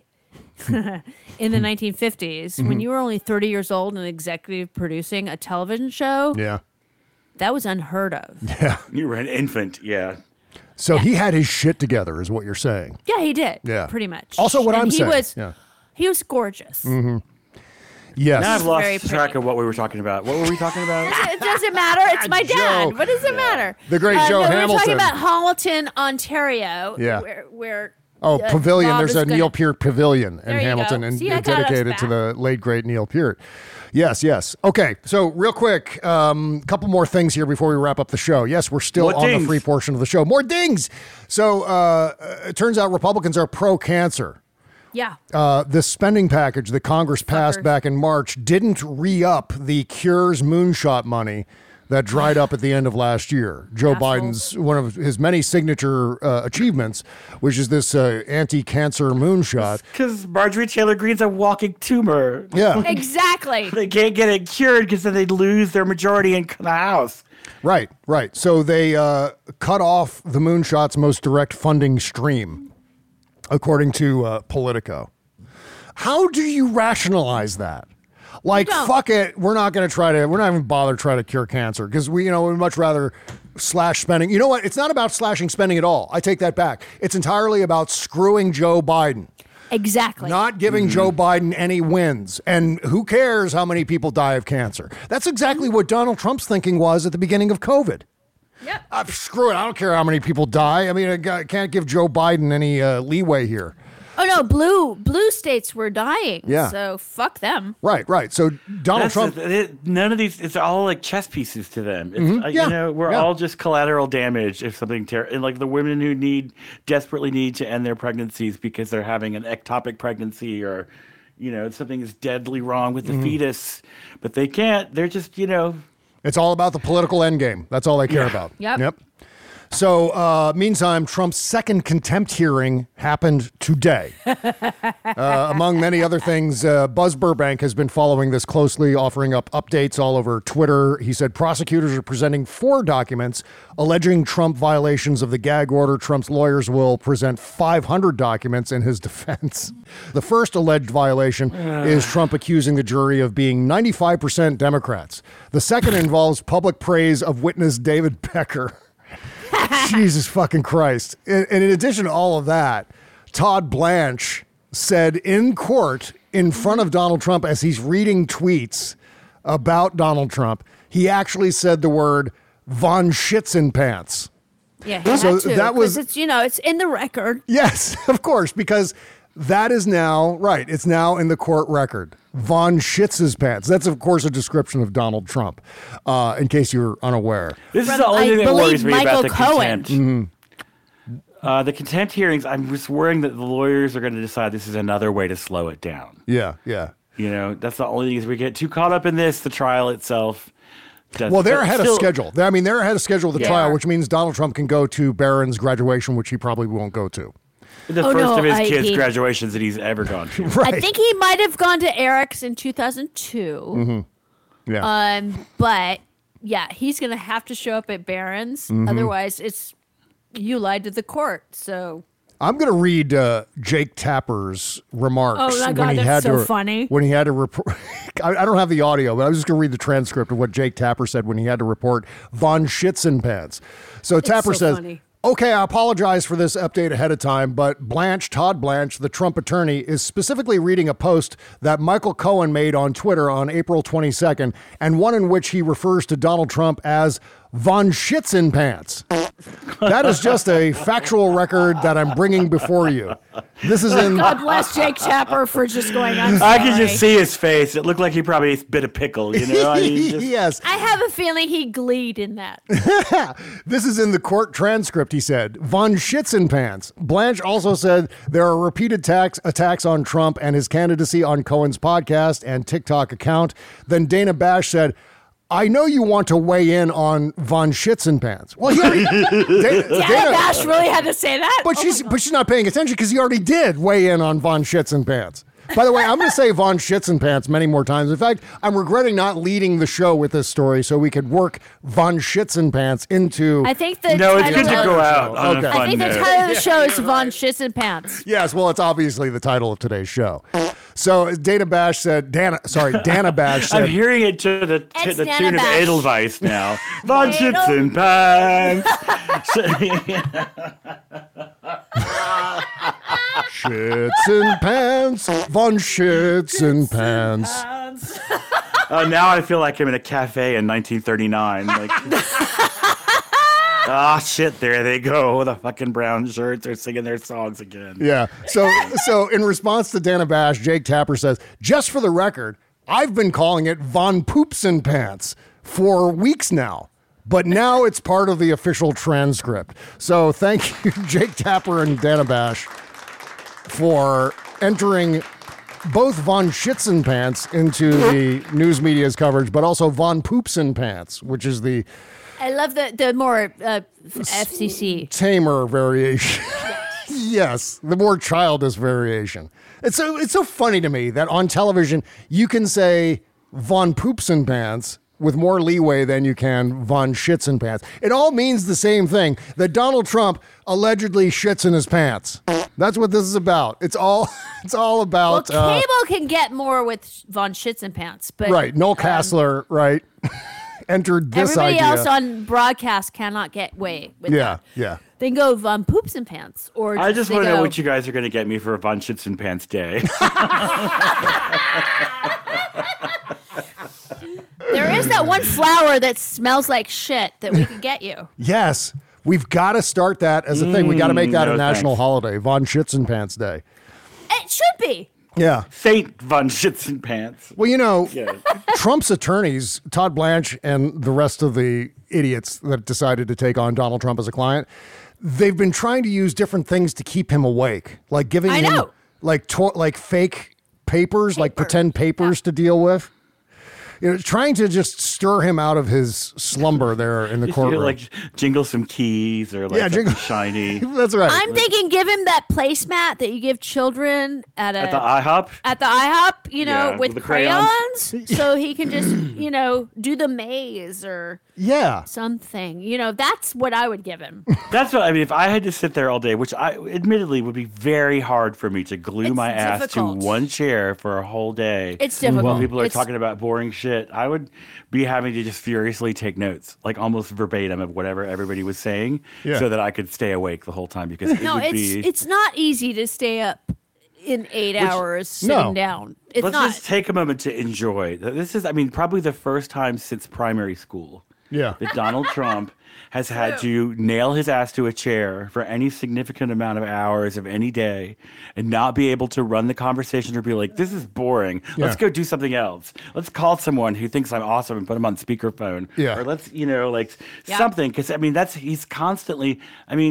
in the 1950s, when you were only 30 years old and executive producing a television show, yeah. that was unheard of. Yeah. You were an infant, yeah. So he had his shit together, is what you're saying. Yeah, he did. Yeah. Pretty much. Also, what And I'm he saying. Was, yeah. He was gorgeous. Yes. Now I've Very lost track of what we were talking about. What were we talking about? It doesn't matter. It's my dad. What does it matter? The great Joe We're Hamilton. talking about Hamilton, Ontario. Yeah. Where Oh, Pavilion. Bob There's is a gonna- Neil Peart Pavilion in There you Hamilton go. and See, I got us dedicated to back. the late, great Neil Peart. Yes. Okay, so real quick, couple more things here before we wrap up the show. Yes, we're still More on dings. the free portion of the show. More dings! So it turns out Republicans are pro-cancer. Yeah. The spending package that Congress passed back in March didn't re-up the Cure's moonshot money that dried up at the end of last year. Joe Biden's, one of his many signature achievements, which is this anti-cancer moonshot. Because Marjorie Taylor Greene's a walking tumor. Yeah. Exactly. They can't get it cured because then they'd lose their majority in the House. Right. So they cut off the moonshot's most direct funding stream, according to Politico. How do you rationalize that? Like, fuck it, we're not even bother trying to cure cancer because we'd much rather slash spending. You know what? It's not about slashing spending at all. I take that back. It's entirely about screwing Joe Biden. Exactly. Not giving Joe Biden any wins. And who cares how many people die of cancer? That's exactly what Donald Trump's thinking was at the beginning of COVID. Yep. Screw it. I don't care how many people die. I mean, I can't give Joe Biden any leeway here. Oh, no, blue states were dying. Yeah. So fuck them. Right. So Donald Trump. None of these, it's all like chess pieces to them. It's, we're all just collateral damage if something terrible. And like the women who desperately need to end their pregnancies because they're having an ectopic pregnancy or, something is deadly wrong with the fetus, but they can't. They're just, It's all about the political endgame. That's all they care about. Yep. So, meantime, Trump's second contempt hearing happened today. Among many other things, Buzz Burbank has been following this closely, offering up updates all over Twitter. He said prosecutors are presenting 4 documents alleging Trump violations of the gag order. Trump's lawyers will present 500 documents in his defense. The first alleged violation is Trump accusing the jury of being 95% Democrats. The second involves public praise of witness David Pecker. Jesus fucking Christ. And in addition to all of that, Todd Blanche said in court in front of Donald Trump as he's reading tweets about Donald Trump, he actually said the word von Schitzenpants. Yeah, he had to, that was it's in the record. Yes, of course, because that is now right. It's now in the court record. Von Schitz's pants. That's, of course, a description of Donald Trump, in case you're unaware. This is the only thing that worries me about the contempt. Mm-hmm. The contempt hearings, I'm just worrying that the lawyers are going to decide this is another way to slow it down. Yeah. That's the only thing is we get too caught up in this, the trial itself. Well, they're ahead of schedule. They're ahead of schedule with the trial, which means Donald Trump can go to Barron's graduation, which he probably won't go to. The first of his kids' graduations that he's ever gone to. Right. I think he might have gone to Eric's in 2002. Mm-hmm. Yeah. But yeah, he's going to have to show up at Barron's. Mm-hmm. Otherwise, you lied to the court. So I'm going to read Jake Tapper's remarks. Oh my God, that's so funny. When he had to report, I don't have the audio, but I was just going to read the transcript of what Jake Tapper said when he had to report von Schitzenpants. So Tapper says, funny. Okay, I apologize for this update ahead of time, but Todd Blanche, the Trump attorney, is specifically reading a post that Michael Cohen made on Twitter on April 22nd, and one in which he refers to Donald Trump as von Schitzenpants. That is just a factual record that I'm bringing before you. This is in. God bless Jake Tapper for just going on. I can just see his face. It looked like he probably bit a pickle, Yes. I have a feeling he gleed in that. This is in the court transcript, he said. Von Schitzenpants. Blanche also said there are repeated attacks on Trump and his candidacy on Cohen's podcast and TikTok account. Then Dana Bash said, I know you want to weigh in on von Schitzenpants. Well, Dana Bash really had to say that? But she's not paying attention because he already did weigh in on von Schitzenpants. By the way, I'm going to say von Schitzenpants many more times. In fact, I'm regretting not leading the show with this story so we could work von Schitzenpants into... I think the No, it's good to go out on a fun I think the title of the show is von Schitzenpants. Yes, well, it's obviously the title of today's show. So Dana Bash said... Dana Bash said... I'm hearing it to the tune of Edelweiss now. Von Schitzenpants. Schitzenpants, von Schitzenpants. Now I feel like I'm in a cafe in 1939. Like, shit, there they go. The fucking brown shirts are singing their songs again. Yeah. So in response to Dana Bash, Jake Tapper says, just for the record, I've been calling it von Poopsenpants for weeks now. But now it's part of the official transcript. So thank you, Jake Tapper and Dana Bash, for entering both von Schützenpants into the news media's coverage, but also von Poopsenpants, which is the I love the more FCC tamer variation. Yes, the more childish variation. It's so funny to me that on television you can say von Poopsenpants with more leeway than you can von Schützenpants. It all means the same thing, that Donald Trump allegedly shits in his pants. That's what this is about. It's all about... Well, cable can get more with von Schützenpants, but... Right, Noel Kassler, right, entered this everybody idea. else on broadcast cannot get away with that. Yeah. They go von Poopsenpants, or I just want to go, know what you guys are going to get me for von Schützenpants Day. There is that one flower that smells like shit that we can get you. Yes, we've got to start that as a thing. We got to make that a national thanks. holiday, von Schützenpants Day. It should be. Yeah. Saint von Schützenpants. Well, you know, Yeah. Trump's attorneys, Todd Blanche and the rest of the idiots that decided to take on Donald Trump as a client, they've been trying to use different things to keep him awake, like giving him like fake papers, like pretend papers to deal with. You know, trying to just stir him out of his slumber there in the courtroom. Like jingle some keys or like jingle shiny. That's right. I'm thinking give him that placemat that you give children at At the IHOP? At the IHOP, you know, Yeah, with the crayons. so he can just, you know, do the maze or something. You know, that's what I would give him. That's what I mean. If I had to sit there all day, which I admittedly would be very hard for me to glue my ass difficult. to one chair for a whole day. It's difficult. While people are It's- talking about boring shit, I would be having to just furiously take notes, like almost verbatim of whatever everybody was saying, Yeah. so that I could stay awake the whole time. Because it No, would be. it's not easy to stay up in 8 hours sitting down. It's Let's not. just take a moment to enjoy. This is, I mean, probably the first time since primary school that Donald Trump has had to nail his ass to a chair for any significant amount of hours of any day and not be able to run the conversation or be like, this is boring. Let's go do something else. Let's call someone who thinks I'm awesome and put him on speakerphone. Yeah. Or let's, you know, like something. Because, I mean, he's constantly, I mean,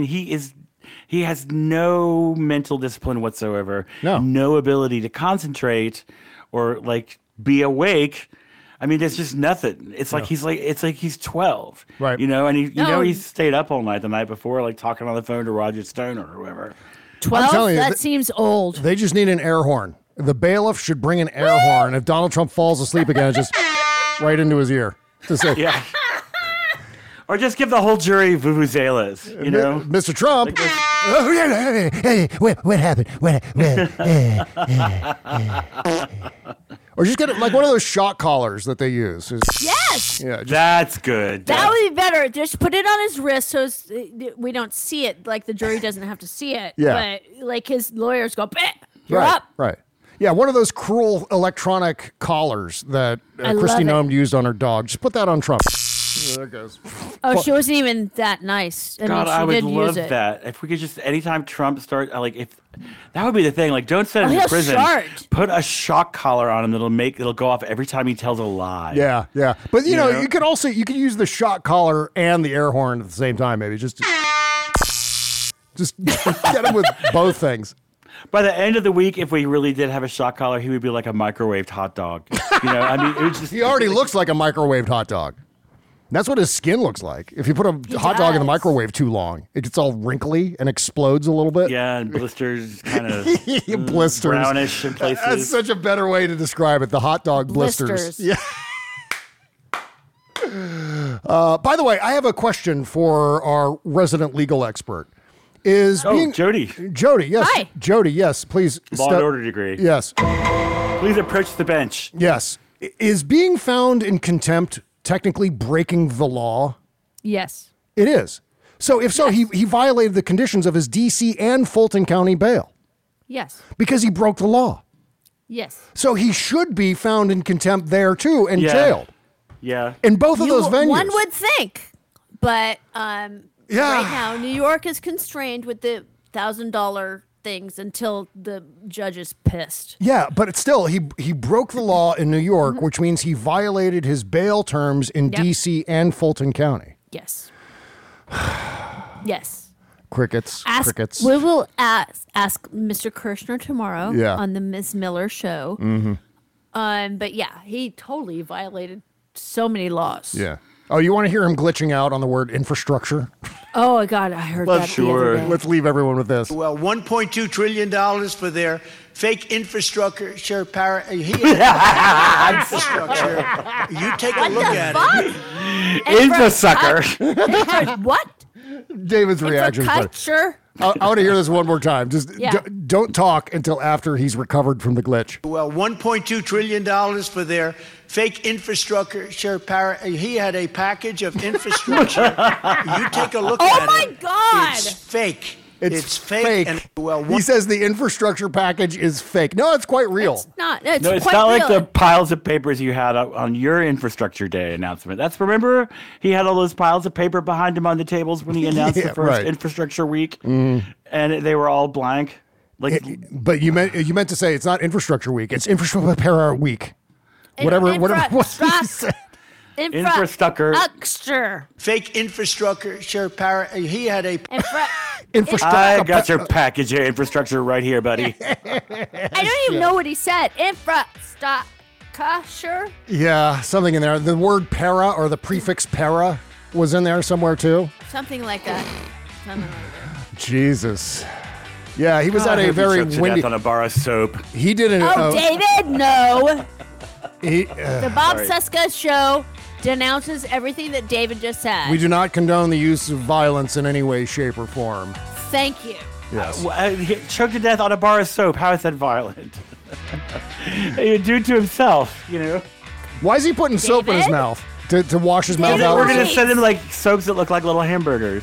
he has no mental discipline whatsoever. No ability to concentrate or like be awake. I mean, there's just nothing. It's like he's 12, right? You know, and he stayed up all night the night before, like talking on the phone to Roger Stone or whoever. 12? That seems old. They just need an air horn. The bailiff should bring an air horn. If Donald Trump falls asleep again, it's just right into his ear to say, yeah. Or just give the whole jury vuvuzelas, you know? Mr. Trump. Like this- Oh, hey, what happened? Or just get it like one of those shock collars that they use. Yes. Yeah, that's good. That would be better. Just put it on his wrist so we don't see it. Like the jury doesn't have to see it. Yeah. But like his lawyers go, you're up. Right. Yeah, one of those cruel electronic collars that I love Kristi it. Noem used on her dog. Just put that on Trump. There it goes. Oh, she wasn't even that nice. I God, mean, she I would did love use it. that. If we could just, anytime Trump starts, like, if that would be the thing. Like, don't send him he'll to prison. shart. Put a shock collar on him it'll go off every time he tells a lie. Yeah. But you know, know? you could use the shock collar and the air horn at the same time, maybe. Just get him with both things. By the end of the week, if we really did have a shock collar, he would be like a microwaved hot dog. You know, I mean, it would just. He already looks like a microwaved hot dog. That's what his skin looks like. If you put a hot dog in the microwave too long, it gets all wrinkly and explodes a little bit. Yeah, and blisters kind of blisters, brownish in places. That's such a better way to describe it. The hot dog blisters. Yeah. By the way, I have a question for our resident legal expert. Jody? Yes. Hi. Jody, yes, please. Law and order degree. Yes. Please approach the bench. Yes. Is being found in contempt technically breaking the law? Yes. It is. So if so, he violated the conditions of his D.C. and Fulton County bail Yes. because he broke the law. Yes. So he should be found in contempt there too and jailed. Yeah. In both of those venues. One would think, but right now New York is constrained with the $1,000 things until the judge is pissed. Yeah, but it's still, he broke the law in New York, which means he violated his bail terms in D.C. and Fulton County. Yes. Yes. Crickets. We will ask Mr. Kirshner tomorrow Yeah. on the Ms. Miller show. Mm-hmm. But yeah, he totally violated so many laws. Yeah. Oh, you want to hear him glitching out on the word infrastructure? Oh, God, I heard that the other day. Let's leave everyone with this. Well, $1.2 trillion for their fake infrastructure. Infrastructure. You take a look at it. Infrastructure. What? David's reaction is funny. Infrastructure. I want to hear this one more time. Just Yeah. don't talk until after he's recovered from the glitch. Well, $1.2 trillion for their fake infrastructure. He had a package of infrastructure. You take a look at it. Oh, my God. It's fake. It's fake. And, well, He says the infrastructure package is fake. No, it's quite real. It's not No, it's quite not real. like the piles of papers you had on your infrastructure day announcement. Remember he had all those piles of paper behind him on the tables when he announced the first infrastructure week, and they were all blank. But you meant to say it's not infrastructure week. It's infrastructure week. Whatever he said. Infrastructure. Fake infrastructure. He had a infrastructure. I got your package of infrastructure right here, buddy. I don't even know what he said. Infrastructure. Yeah, something in there. The word para or the prefix para was in there somewhere too. Something like that. Something like that. Jesus. Yeah, he was at a very windy. On a bar of soap. He did an. David, no. The Bob Sorry. Cesca show denounces everything that David just said. We do not condone the use of violence in any way, shape, or form. Thank you. Yes. Choked to death on a bar of soap. How is that violent? He would do it to himself, you know. Why is he putting soap in his mouth? To wash his mouth out? We're going to send him like soaps that look like little hamburgers.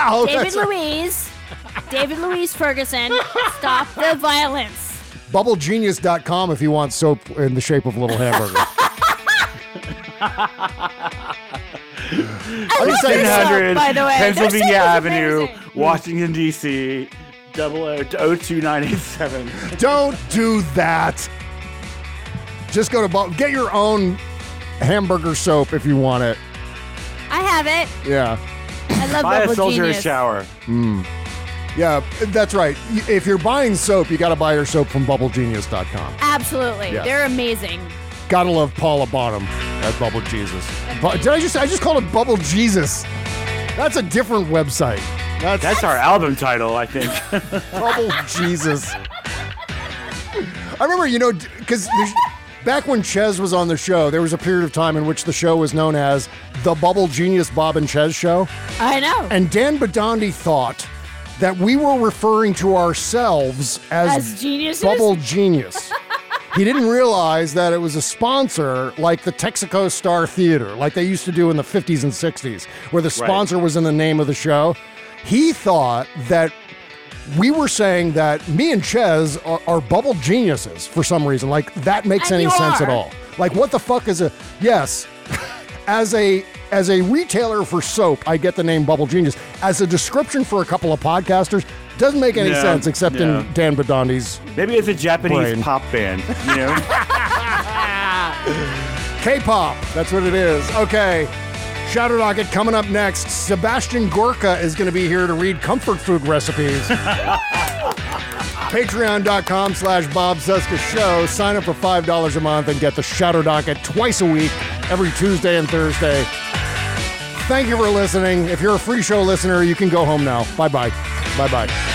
David Louise Ferguson, stop the violence. BubbleGenius.com if you want soap in the shape of little hamburgers. 1600 by the way. Pennsylvania Their soap is Avenue, amazing. Washington, D.C. 02987. Don't do that. Just go to get your own hamburger soap if you want it. I have it. Yeah. I love Buy Bubble a soldier Genius. a shower. Yeah, that's right. If you're buying soap, you got to buy your soap from BubbleGenius.com. Absolutely. Yes. They're amazing. Gotta love Paula Bonham at Bubble Jesus. I just called it Bubble Jesus. That's a different website. That's our album title, I think. Bubble Jesus. I remember, because back when Ches was on the show, there was a period of time in which the show was known as the Bubble Genius Bob and Ches Show. I know. And Dan Badandi thought that we were referring to ourselves as geniuses? Bubble Genius. He didn't realize that it was a sponsor like the Texaco Star Theater, like they used to do in the 50s and 60s, where the sponsor was in the name of the show. He thought that we were saying that me and Ches are Bubble Geniuses for some reason. Like, that makes any sense at all. Like, what the fuck is Yes, as a retailer for soap, I get the name Bubble Genius. As a description for a couple of podcasters, doesn't make any sense except in Dan Badandi's Maybe it's a Japanese brain. pop band, you know? K-pop, that's what it is. Okay, Shadow Docket coming up next. Sebastian Gorka is going to be here to read comfort food recipes. Patreon.com/Bob Cesca Show. Sign up for $5 a month and get the Shadow Docket twice a week, every Tuesday and Thursday. Thank you for listening. If you're a free show listener, you can go home now. Bye-bye. Bye-bye.